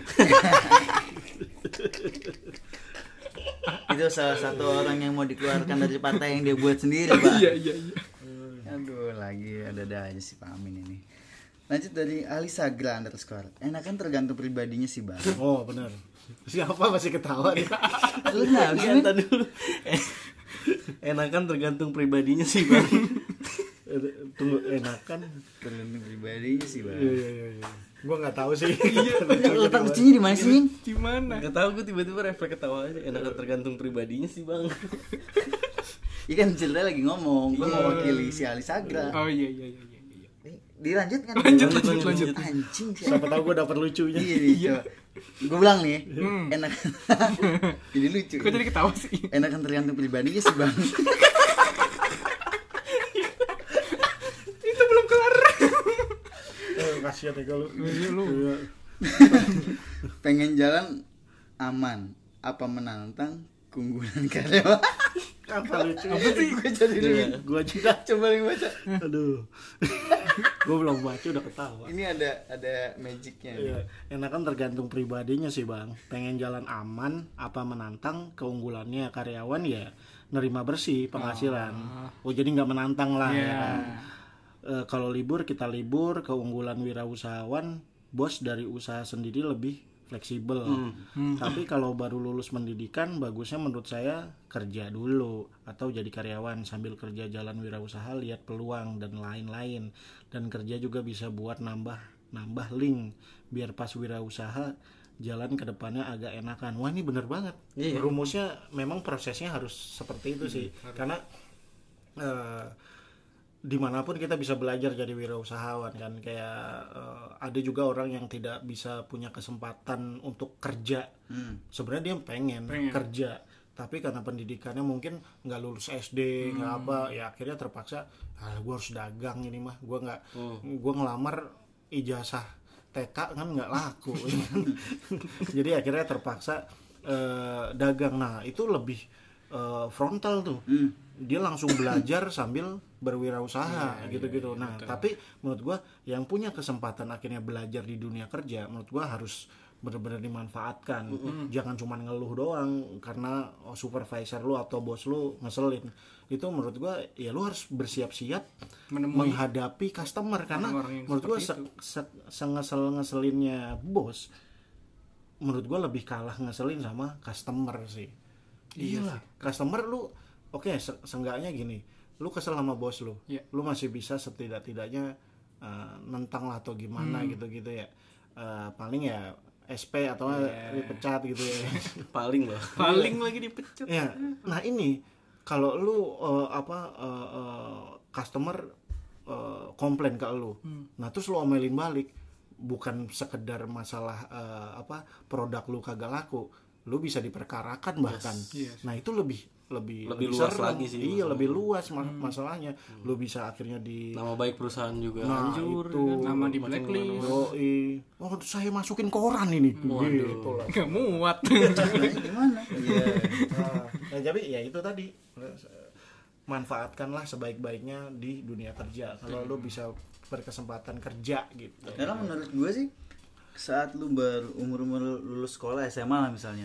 [SPEAKER 1] Itu salah satu orang yang mau dikeluarkan dari partai yang dia buat sendiri, Pak.
[SPEAKER 3] Iya iya iya.
[SPEAKER 1] Aduh, lagi ada-ada aja sih Pak Amin ini. Lanjut dari Alisagra underscore. Enakan tergantung pribadinya sih, Bang.
[SPEAKER 2] Oh benar. Siapa masih ketawa nih?
[SPEAKER 1] Lu nah,
[SPEAKER 4] Lihat dulu. Eh, enakan tergantung pribadinya sih, Bang.
[SPEAKER 2] Tunggu, enakan
[SPEAKER 1] tergantung pribadinya sih, Bang.
[SPEAKER 2] iya iya iya gua nggak tahu sih.
[SPEAKER 1] Letak kuncinya di mana sih, Min?
[SPEAKER 3] Di mana?
[SPEAKER 4] Gak tau, gue tiba-tiba refleks ketawa aja. Enakan tergantung pribadinya sih, Bang.
[SPEAKER 1] Iya kan ceritanya lagi ngomong, gua mau wakili si Alisagra.
[SPEAKER 3] Oh iya iya iya iya.
[SPEAKER 1] Eh, Dilanjut kan?
[SPEAKER 3] Lanjut,
[SPEAKER 1] Lanjut,
[SPEAKER 3] lanjut, lanjut.
[SPEAKER 1] Anjing sih.
[SPEAKER 2] Siapa tahu gua dapat lucunya.
[SPEAKER 1] Iya, iya. Gue bilang nih,
[SPEAKER 3] Hmm.
[SPEAKER 1] enak. Jadi lucu.
[SPEAKER 3] Kok jadi ketawa sih?
[SPEAKER 1] Enakan tergantung pribadinya sih, Bang.
[SPEAKER 3] Itu belum kelar.
[SPEAKER 2] Eh, kasihan ya kalau
[SPEAKER 3] Iya, lu.
[SPEAKER 2] Iya.
[SPEAKER 1] Pengen jalan aman, apa menantang keunggulan karyawan?
[SPEAKER 2] Apa lucu?
[SPEAKER 1] Apa sih? Gue jadi dulu.
[SPEAKER 2] Gua juga
[SPEAKER 1] Coba lagi baca.
[SPEAKER 2] aduh. Gua belum baca udah ketawa.
[SPEAKER 1] Ini ada ada magicnya.
[SPEAKER 2] Iya, enakan tergantung pribadinya sih Bang. Pengen jalan aman, apa menantang keunggulannya karyawan ya nerima bersih penghasilan. Oh, jadi nggak menantang lah ya
[SPEAKER 3] Iya.
[SPEAKER 2] kan. E, kalau libur kita libur, keunggulan wirausahawan bos dari usaha sendiri lebih fleksibel. Tapi kalau baru lulus pendidikan bagusnya menurut saya kerja dulu atau jadi karyawan sambil kerja jalan wirausaha lihat peluang dan lain-lain. Dan kerja juga bisa buat nambah nambah link biar pas wirausaha jalan ke depannya agak enakan. Wah, ini bener banget.
[SPEAKER 4] Iya.
[SPEAKER 2] Rumusnya memang prosesnya harus seperti itu sih. Karena eh, dimanapun kita bisa belajar jadi wirausahawan kan. Kayak eh, ada juga orang yang tidak bisa punya kesempatan untuk kerja.
[SPEAKER 1] Hmm.
[SPEAKER 2] Sebenarnya dia pengen,
[SPEAKER 3] Pengen.
[SPEAKER 2] kerja, tapi karena pendidikannya mungkin nggak lulus S D, nggak apa, ya akhirnya terpaksa, ah, gue harus dagang ini mah, gue nggak, gue ngelamar ijazah T K kan nggak laku, jadi akhirnya terpaksa eh, dagang. Nah itu lebih eh, frontal tuh, dia langsung belajar sambil berwirausaha gitu-gitu. Nah tapi menurut gue yang punya kesempatan akhirnya belajar di dunia kerja, menurut gue harus benar-benar dimanfaatkan. Jangan cuma ngeluh doang karena oh, supervisor lu atau bos lu ngeselin. Itu menurut gua ya lu harus bersiap-siap
[SPEAKER 3] Menemui
[SPEAKER 2] menghadapi customer karena
[SPEAKER 3] orang-orang yang
[SPEAKER 2] menurut gua
[SPEAKER 3] seperti
[SPEAKER 2] se- se- sengesel-ngeselinnya bos menurut gua lebih kalah ngeselin sama customer sih.
[SPEAKER 3] Iya
[SPEAKER 2] Iyalah, customer lu oke okay, se- seenggaknya gini, lu kesel sama bos lu.
[SPEAKER 3] Iya.
[SPEAKER 2] Lu masih bisa setidak-tidaknya uh, nentang lah atau gimana gitu-gitu ya. Uh, paling ya S P atau
[SPEAKER 3] Yeah.
[SPEAKER 2] dipecat gitu ya.
[SPEAKER 4] Paling loh.
[SPEAKER 3] paling lagi dipecat.
[SPEAKER 2] Ya, nah ini kalau lu uh, apa uh, uh, customer uh, komplain ke lu, nah terus lu omelin balik, bukan sekedar masalah uh, apa produk lu kagak laku, lu bisa diperkarakan bahkan.
[SPEAKER 3] Yes.
[SPEAKER 2] Nah itu lebih lebih
[SPEAKER 4] Lebih luas
[SPEAKER 2] serem.
[SPEAKER 4] lagi sih
[SPEAKER 2] Iya
[SPEAKER 4] masalahnya.
[SPEAKER 2] lebih luas ma- masalahnya. Lu bisa akhirnya di
[SPEAKER 4] Nama baik perusahaan juga
[SPEAKER 2] Nah,
[SPEAKER 4] hancur
[SPEAKER 2] itu.
[SPEAKER 4] kan?
[SPEAKER 3] Nama di
[SPEAKER 4] Makin
[SPEAKER 3] blacklist.
[SPEAKER 4] kemana-mana.
[SPEAKER 2] Yoi. Oh saya masukin koran ini. Gitu lah.
[SPEAKER 3] Nggak muat.
[SPEAKER 1] Gimana? Iya.
[SPEAKER 2] Nah, nah, jadi ya itu tadi manfaatkanlah sebaik-baiknya di dunia kerja kalau lu bisa berkesempatan kerja gitu.
[SPEAKER 1] Karena menurut gue sih saat lu berumur-umur lulus sekolah S M A lah misalnya,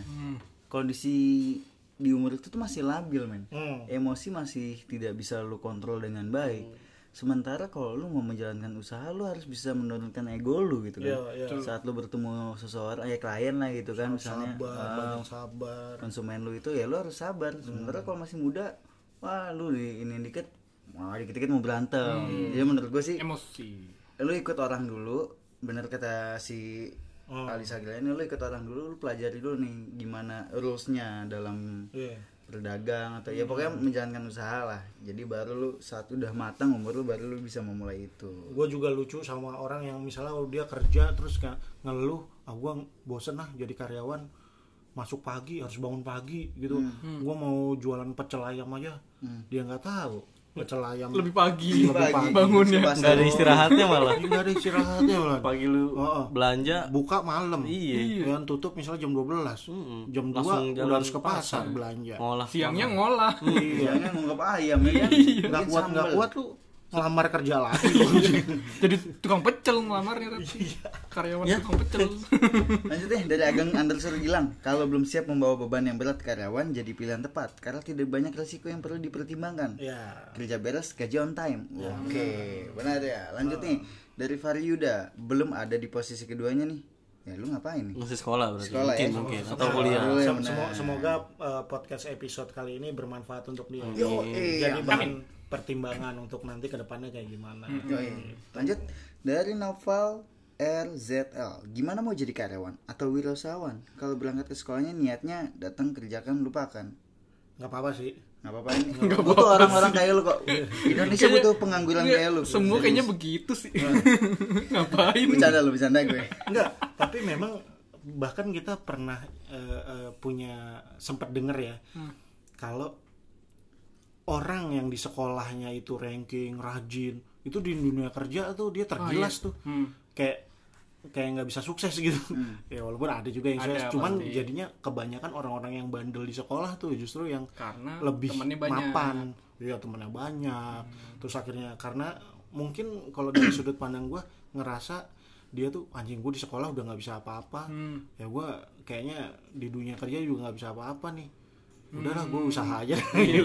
[SPEAKER 1] kondisi di umur itu tuh masih labil men,
[SPEAKER 2] Hmm.
[SPEAKER 1] emosi masih tidak bisa lu kontrol dengan baik. Sementara kalau lu mau menjalankan usaha, lu harus bisa menurunkan ego lu gitu kan.
[SPEAKER 2] Iya, iya.
[SPEAKER 1] Saat lu bertemu seseorang, ya klien lah gitu kan, misalnya
[SPEAKER 2] Sabar,
[SPEAKER 1] ah,
[SPEAKER 2] banyak sabar.
[SPEAKER 1] konsumen lu itu ya lu harus sabar. Sementara kalau masih muda, wah lu di ini dikit, wah dikit-dikit mau berantem. Jadi menurut gue sih,
[SPEAKER 3] Emosi.
[SPEAKER 1] lu ikut orang dulu, bener kata si
[SPEAKER 2] Hmm.
[SPEAKER 1] Alisa Gila ini, lu ikut orang dulu, lu pelajari dulu nih gimana rulesnya dalam
[SPEAKER 2] Iya.
[SPEAKER 1] berdagang atau ya pokoknya menjalankan usaha lah. Jadi baru lu saat udah matang umur lu, baru lu bisa memulai itu.
[SPEAKER 2] Gue juga lucu sama orang yang misalnya oh, dia kerja terus kayak ngeluh, ah gue bosen lah jadi karyawan, masuk pagi harus bangun pagi gitu. Gue mau jualan pecel ayam aja, dia nggak tahu pecel ayam
[SPEAKER 3] Lebih pagi.
[SPEAKER 2] Lebih pagi.
[SPEAKER 3] Bangunnya.
[SPEAKER 1] Pas
[SPEAKER 4] Nggak ada
[SPEAKER 1] lu-
[SPEAKER 4] istirahatnya malah.
[SPEAKER 2] nggak ada istirahatnya malah.
[SPEAKER 4] Pagi lu
[SPEAKER 2] Oh, oh.
[SPEAKER 4] belanja
[SPEAKER 2] Buka malam,
[SPEAKER 4] Iya.
[SPEAKER 2] yang tutup misalnya jam dua belas,
[SPEAKER 4] Mm-mm.
[SPEAKER 2] jam dua
[SPEAKER 4] Langsung
[SPEAKER 2] udah
[SPEAKER 4] jalan
[SPEAKER 2] harus ke pasar
[SPEAKER 4] pasar.
[SPEAKER 2] belanja.
[SPEAKER 4] ngolah
[SPEAKER 3] Siangnya ngolah.
[SPEAKER 1] Iya kan ngungkep ayam ya kan.
[SPEAKER 2] Nggak
[SPEAKER 1] Bikin
[SPEAKER 2] kuat nggak
[SPEAKER 1] sambal.
[SPEAKER 2] kuat lu ngelamar kerja lagi.
[SPEAKER 3] Jadi tukang pecel ngelamarnya tapi. Karyawan tukang pecel.
[SPEAKER 1] Lanjut deh dari Ageng Undersur Gilang. Kalau belum siap membawa beban yang berat karyawan jadi pilihan tepat karena tidak banyak resiko yang perlu dipertimbangkan.
[SPEAKER 2] Ya.
[SPEAKER 1] Kerja beres, gaji on time. Oke, benar ya. Lanjut nih dari Fari Yuda, belum ada di posisi keduanya nih. Ya lu ngapain nih?
[SPEAKER 4] masih sekolah berarti
[SPEAKER 1] Sekolah
[SPEAKER 4] mungkin
[SPEAKER 1] ya?
[SPEAKER 4] mungkin
[SPEAKER 1] Oh,
[SPEAKER 4] atau
[SPEAKER 1] sekolah.
[SPEAKER 4] kuliah
[SPEAKER 1] Dulu ya,
[SPEAKER 2] Sem-
[SPEAKER 1] benar.
[SPEAKER 2] semo- semoga uh, podcast episode kali ini bermanfaat untuk dia.
[SPEAKER 1] Yo, iya.
[SPEAKER 2] Jadi bahan pertimbangan untuk nanti kedepannya kayak gimana.
[SPEAKER 1] Yoi. Lanjut dari Novel R Z L. Gimana mau jadi karyawan atau wirausahawan? Kalau berangkat ke sekolahnya niatnya datang kerjakan lupakan.
[SPEAKER 2] Nggak apa-apa sih.
[SPEAKER 1] Nggak apa-apa ini. Butuh orang-orang kayak lu kok. Indonesia butuh pengangguran
[SPEAKER 3] Iya,
[SPEAKER 1] kayak lu.
[SPEAKER 3] Semua kayaknya begitu sih. Ngapain?
[SPEAKER 1] Bercanda lu, bercanda gue.
[SPEAKER 2] Enggak, tapi memang bahkan kita pernah uh, uh, punya sempat dengar ya. Kalau orang yang di sekolahnya itu ranking rajin, itu di dunia kerja tuh dia tergilas tuh.
[SPEAKER 3] Hmm.
[SPEAKER 2] Kayak kayak nggak bisa sukses gitu. Ya walaupun ada juga yang sukses,
[SPEAKER 3] Ada,
[SPEAKER 2] cuman
[SPEAKER 3] pasti.
[SPEAKER 2] jadinya kebanyakan orang-orang yang bandel di sekolah tuh justru yang
[SPEAKER 3] Karena
[SPEAKER 2] lebih
[SPEAKER 3] temennya banyak.
[SPEAKER 2] mapan. Iya, temennya banyak. Terus akhirnya karena mungkin kalau dari sudut pandang gue ngerasa dia tuh anjing, gue di sekolah udah nggak bisa apa-apa.
[SPEAKER 3] Hmm.
[SPEAKER 2] Ya gue kayaknya di dunia kerja juga nggak bisa apa-apa nih. Udahlah gue usaha aja.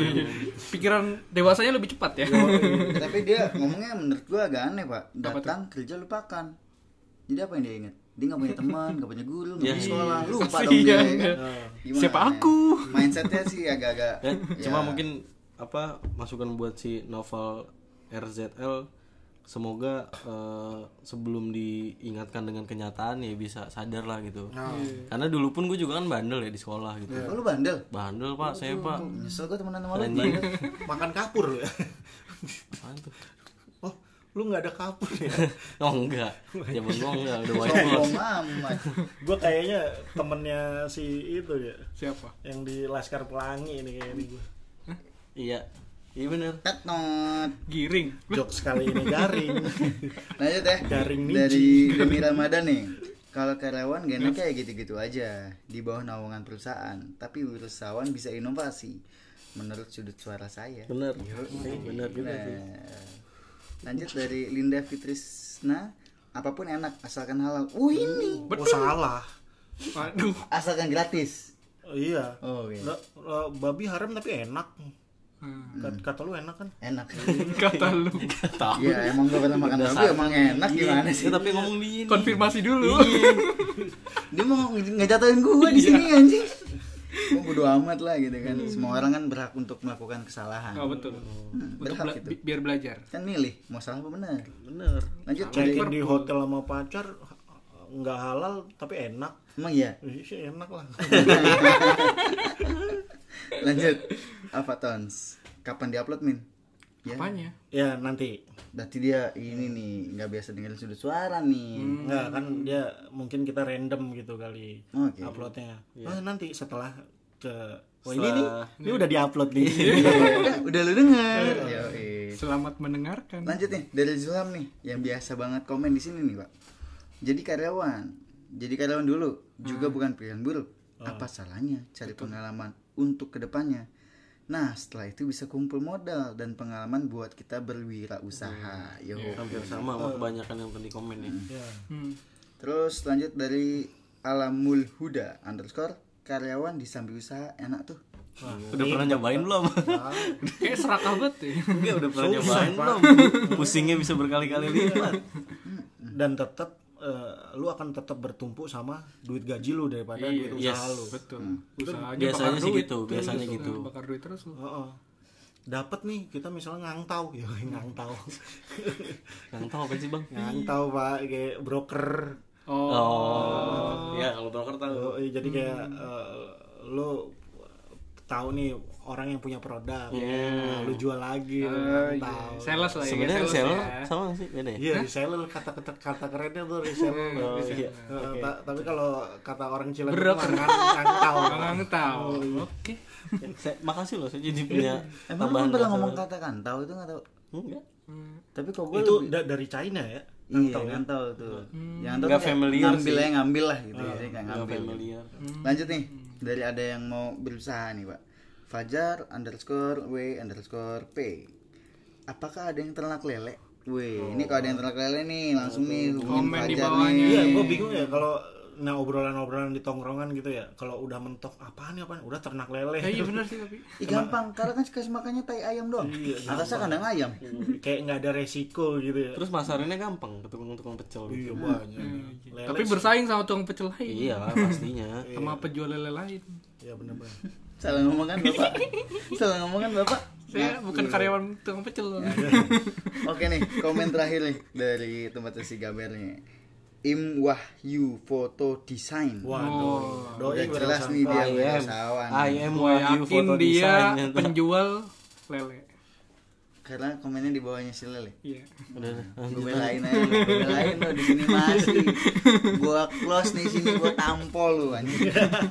[SPEAKER 3] Pikiran dewasanya lebih cepat ya.
[SPEAKER 1] Tapi dia ngomongnya menurut gue agak aneh pak. Datang kerja lupakan. Jadi apa yang dia ingat? Dia nggak punya teman, nggak punya guru, nggak
[SPEAKER 4] Ya,
[SPEAKER 1] punya sekolah.
[SPEAKER 3] iya.
[SPEAKER 1] Lupa
[SPEAKER 3] Kasihan.
[SPEAKER 1] dong dia. Ya kan? Gimana?
[SPEAKER 3] Siapa aku?
[SPEAKER 1] Mindsetnya sih agak-agak.
[SPEAKER 4] ya,
[SPEAKER 1] ya,
[SPEAKER 4] cuma mungkin apa masukan buat si Novel R Z L, semoga eh, sebelum diingatkan dengan kenyataan ya bisa sadar lah gitu. Karena dulu pun gue juga kan bandel ya di sekolah gitu.
[SPEAKER 1] Oh, lu bandel?
[SPEAKER 4] Bandel pak, saya pak.
[SPEAKER 1] Nyesel gue temenan sama lu.
[SPEAKER 4] Anjing.
[SPEAKER 2] Makan kapur lu ya.
[SPEAKER 4] Apaan tuh?
[SPEAKER 2] Oh, lu nggak ada kapur ya?
[SPEAKER 4] Oh enggak, zaman gue enggak, udah white
[SPEAKER 1] Sombong
[SPEAKER 4] boss.
[SPEAKER 1] amat.
[SPEAKER 2] Gue kayaknya temennya si itu ya,
[SPEAKER 3] Siapa?
[SPEAKER 2] yang di Laskar Pelangi ini kayak ini gue.
[SPEAKER 4] Iya, iya bener.
[SPEAKER 1] Tetnot.
[SPEAKER 3] Giring.
[SPEAKER 2] Jokes kali ini garing.
[SPEAKER 1] Lanjut ya.
[SPEAKER 2] Garing niji.
[SPEAKER 1] Dari Demi Ramadan nih. Kalau karyawan gak enak kayak gitu-gitu aja di bawah naungan perusahaan, tapi wirausahawan bisa inovasi menurut sudut suara saya.
[SPEAKER 4] Bener, bener juga tuh.
[SPEAKER 1] Nah, lanjut dari Linda Fitrisna, apapun enak asalkan halal. Oh ini
[SPEAKER 2] Oh salah.
[SPEAKER 3] Aduh.
[SPEAKER 1] asalkan gratis.
[SPEAKER 2] Oh, iya.
[SPEAKER 1] Oh iya.
[SPEAKER 2] Nggak, eh, babi haram tapi enak.
[SPEAKER 3] Hmm.
[SPEAKER 2] Kat- Kata lu enak kan?
[SPEAKER 1] Enak.
[SPEAKER 3] Kata lu.
[SPEAKER 4] Tahu.
[SPEAKER 1] Iya emang gak pernah makan babi emang enak gimana sih?
[SPEAKER 4] Ya, tapi ngomong di ini.
[SPEAKER 3] Konfirmasi dulu.
[SPEAKER 1] Dia mau ngejatuhin gue di sini anjing. Gue bodo amat lah gitu kan. Semua orang kan berhak untuk melakukan kesalahan.
[SPEAKER 3] Oh betul.
[SPEAKER 1] Hmm,
[SPEAKER 3] Untuk
[SPEAKER 1] berhak
[SPEAKER 3] bela-
[SPEAKER 1] gitu.
[SPEAKER 3] bi- biar belajar.
[SPEAKER 1] Kan milih mau salah apa benar.
[SPEAKER 4] Bener.
[SPEAKER 1] Lanjut
[SPEAKER 2] Check
[SPEAKER 1] dari
[SPEAKER 2] in di hotel sama pacar nggak halal tapi enak.
[SPEAKER 1] emang iya.
[SPEAKER 2] Ih, sih enak lah.
[SPEAKER 1] Lanjut. Apa Tons? Kapan diupload Min? Ya.
[SPEAKER 3] Apanya?
[SPEAKER 2] Ya nanti.
[SPEAKER 1] Berarti dia ini nih nggak biasa dengerin sudut suara nih.
[SPEAKER 2] Enggak kan dia mungkin kita random gitu kali
[SPEAKER 1] Oke.
[SPEAKER 2] uploadnya. Oh, nanti setelah ke oh, ini
[SPEAKER 4] Setelah-
[SPEAKER 2] nih, ini udah diupload nih.
[SPEAKER 1] udah, udah lu denger. Yoi.
[SPEAKER 3] Selamat mendengarkan.
[SPEAKER 1] Lanjut nih dari Zulham nih yang biasa banget komen di sini nih, Pak. Jadi karyawan. Jadi karyawan dulu juga bukan pilihan buruk. Apa salahnya cari pengalaman untuk kedepannya? Nah, setelah itu bisa kumpul modal dan pengalaman buat kita berwirausaha. Yo.
[SPEAKER 4] Hampir sama sama kebanyakan yang tadi komen ya.
[SPEAKER 2] Ya.
[SPEAKER 3] Hmm.
[SPEAKER 1] Terus lanjut dari Alamul Huda underscore karyawan di sambil usaha enak tuh.
[SPEAKER 4] Udah pernah nyobain belum?
[SPEAKER 3] Kayak serakah banget ya.
[SPEAKER 4] Enggak, udah pernah nyobain belum? Pusingnya bisa berkali-kali lipat.
[SPEAKER 2] Dan tetap eh, lu akan tetap bertumpu sama duit gaji lu daripada
[SPEAKER 3] Iya,
[SPEAKER 2] duit usaha
[SPEAKER 4] yes.
[SPEAKER 2] lu.
[SPEAKER 3] Betul. Usahanya
[SPEAKER 4] Biasanya
[SPEAKER 3] bakar
[SPEAKER 4] sih
[SPEAKER 3] duit.
[SPEAKER 4] gitu, biasanya gitu.
[SPEAKER 3] Bakar duit terus lu.
[SPEAKER 2] Heeh. Dapat nih kita misalnya ngangtau, ya ngangtau.
[SPEAKER 4] Nggak tahu apa sih bang?
[SPEAKER 2] ngangtau Pak, kayak broker.
[SPEAKER 3] Oh.
[SPEAKER 4] Oh, ya kalau broker tahu.
[SPEAKER 2] Oh, iya, jadi kayak eh, lu tahu nih orang yang punya produk, nah, lu jual lagi, lu ngangtau.
[SPEAKER 3] Sales lah ya.
[SPEAKER 4] Sebenarnya
[SPEAKER 3] sales
[SPEAKER 4] reseller
[SPEAKER 3] ya.
[SPEAKER 4] sama nggak sih beda ya?
[SPEAKER 2] Iya, reseller kata kata kata kerennya tuh reseller.
[SPEAKER 4] Oh, iya.
[SPEAKER 2] Eh, ta- tapi kalau kata orang Cilegon
[SPEAKER 3] Broker.
[SPEAKER 2] mah ngang- ngangtau.
[SPEAKER 3] Orang tahu. Oke.
[SPEAKER 4] Saya, makasih loh, saya jadi punya
[SPEAKER 1] Emang lu
[SPEAKER 4] tambahan
[SPEAKER 1] pernah
[SPEAKER 4] kata.
[SPEAKER 1] ngomong kata kantau itu nggak tahu?
[SPEAKER 4] Enggak.
[SPEAKER 1] Tapi kok gue
[SPEAKER 2] Itu da- dari China ya.
[SPEAKER 1] iya ngantau tuh. Yang tahu
[SPEAKER 4] Nggak
[SPEAKER 1] tuh kayak
[SPEAKER 4] familiar
[SPEAKER 1] ngambil
[SPEAKER 4] sih.
[SPEAKER 1] ya ngambil lah gitu ya, kayak
[SPEAKER 4] Nggak
[SPEAKER 1] ngambil.
[SPEAKER 4] familiar.
[SPEAKER 1] Lanjut nih dari ada yang mau berusaha nih, Pak. Fajar underscore W underscore P. Apakah ada yang ternak lele? Wih, ini kalau ada yang ternak lele nih langsung nih hubungin
[SPEAKER 3] Komen di
[SPEAKER 1] Fajar
[SPEAKER 3] bawahnya.
[SPEAKER 1] nih.
[SPEAKER 2] Iya, gue bingung ya kalau nah obrolan-obrolan di tongkrongan gitu ya. Kalau udah mentok apaan ya apaan? Udah ternak lele.
[SPEAKER 3] Ya, iya benar sih tapi.
[SPEAKER 1] Ih, gampang, karena kan kasih makannya tai ayam doang. Atasnya kandang ayam.
[SPEAKER 2] Kayak nggak ada resiko gitu ya.
[SPEAKER 4] Terus masarinnya gampang ke tukang-tukang pecel.
[SPEAKER 2] Iya banyak. Lele
[SPEAKER 3] Tapi bersaing sama tukang pecel lain.
[SPEAKER 4] Iya lah pastinya.
[SPEAKER 3] Sama penjual lele lain.
[SPEAKER 2] Iya benar-benar.
[SPEAKER 1] Salah ngomong kan, Bapak? Salah ngomong kan, Bapak?
[SPEAKER 3] Saya bukan karyawan tukang pecel.
[SPEAKER 1] Oke nih, komen terakhir nih dari tempat si Gabernya. Im Wahyu Foto Desain.
[SPEAKER 2] Waduh.
[SPEAKER 1] Udah
[SPEAKER 2] Doi
[SPEAKER 1] jelas
[SPEAKER 2] berasa-
[SPEAKER 1] nih dia
[SPEAKER 4] I am,
[SPEAKER 1] wirausahawan.
[SPEAKER 4] I am
[SPEAKER 3] Gue
[SPEAKER 4] Wahyu
[SPEAKER 3] yakin
[SPEAKER 4] foto
[SPEAKER 3] dia
[SPEAKER 4] desain.
[SPEAKER 3] penjual lele.
[SPEAKER 1] Karena komennya di bawahnya si Lele.
[SPEAKER 3] Iya.
[SPEAKER 4] Udah, udah.
[SPEAKER 1] Gue belain aja, lu. Gue belain lo di sini masih. Gua close nih sini, gua tampol lu anjing.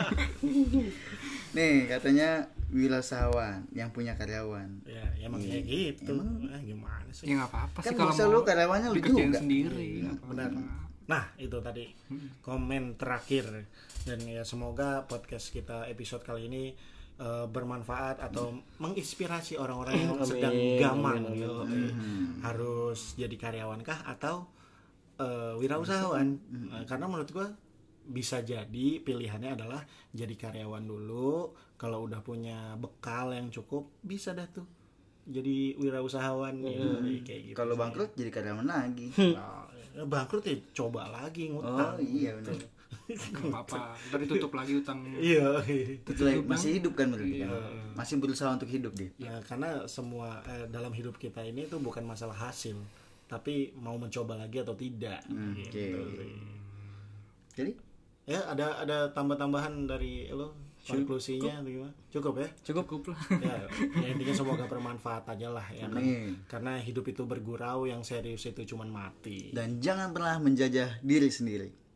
[SPEAKER 1] Nih katanya wirausahawan yang punya karyawan.
[SPEAKER 2] Ya, ya emang kayak gitu. Ah, gimana sih?
[SPEAKER 3] Ya nggak apa-apa
[SPEAKER 1] Kan
[SPEAKER 3] sih kalau
[SPEAKER 1] bisa
[SPEAKER 3] mau
[SPEAKER 1] lu karyawannya lu
[SPEAKER 3] dikerjain
[SPEAKER 1] juga.
[SPEAKER 3] sendiri. nggak apa-apa.
[SPEAKER 2] Benar. Nah, itu tadi komen terakhir dan ya semoga podcast kita episode kali ini eh, bermanfaat atau menginspirasi orang-orang yang
[SPEAKER 4] Amin,
[SPEAKER 2] sedang gamang
[SPEAKER 4] amin, amin.
[SPEAKER 2] yo, eh, harus jadi karyawan kah atau eh, wirausahawan. Nah, karena menurut gua bisa jadi pilihannya adalah jadi karyawan dulu, kalau udah punya bekal yang cukup bisa dah tuh jadi wirausahawan ya, kayak gitu.
[SPEAKER 1] Kalau bangkrut jadi karyawan lagi.
[SPEAKER 2] Nah, ya bangkrut ya coba lagi
[SPEAKER 1] Oh
[SPEAKER 2] ngutang.
[SPEAKER 1] iya benar.
[SPEAKER 3] Nggak apa-apa. Ntar ditutup lagi utang.
[SPEAKER 2] Iya.
[SPEAKER 1] Itu lagi masih hidup kan berarti kan? Masih berusaha untuk hidup dia.
[SPEAKER 2] Ya, karena semua eh, dalam hidup kita ini tuh bukan masalah hasil, tapi mau mencoba lagi atau tidak.
[SPEAKER 1] Hmm, Oke.
[SPEAKER 2] Gitu.
[SPEAKER 1] Jadi
[SPEAKER 2] Ya, ada ada tambah-tambahan dari lo konklusinya atau gimana? Cukup ya?
[SPEAKER 3] Cukup cukup lah.
[SPEAKER 2] Ya, ya intinya semoga bermanfaat aja lah ya kan.
[SPEAKER 1] Amin.
[SPEAKER 2] Karena hidup itu bergurau, yang serius itu cuman mati.
[SPEAKER 1] dan jangan pernah menjajah diri sendiri.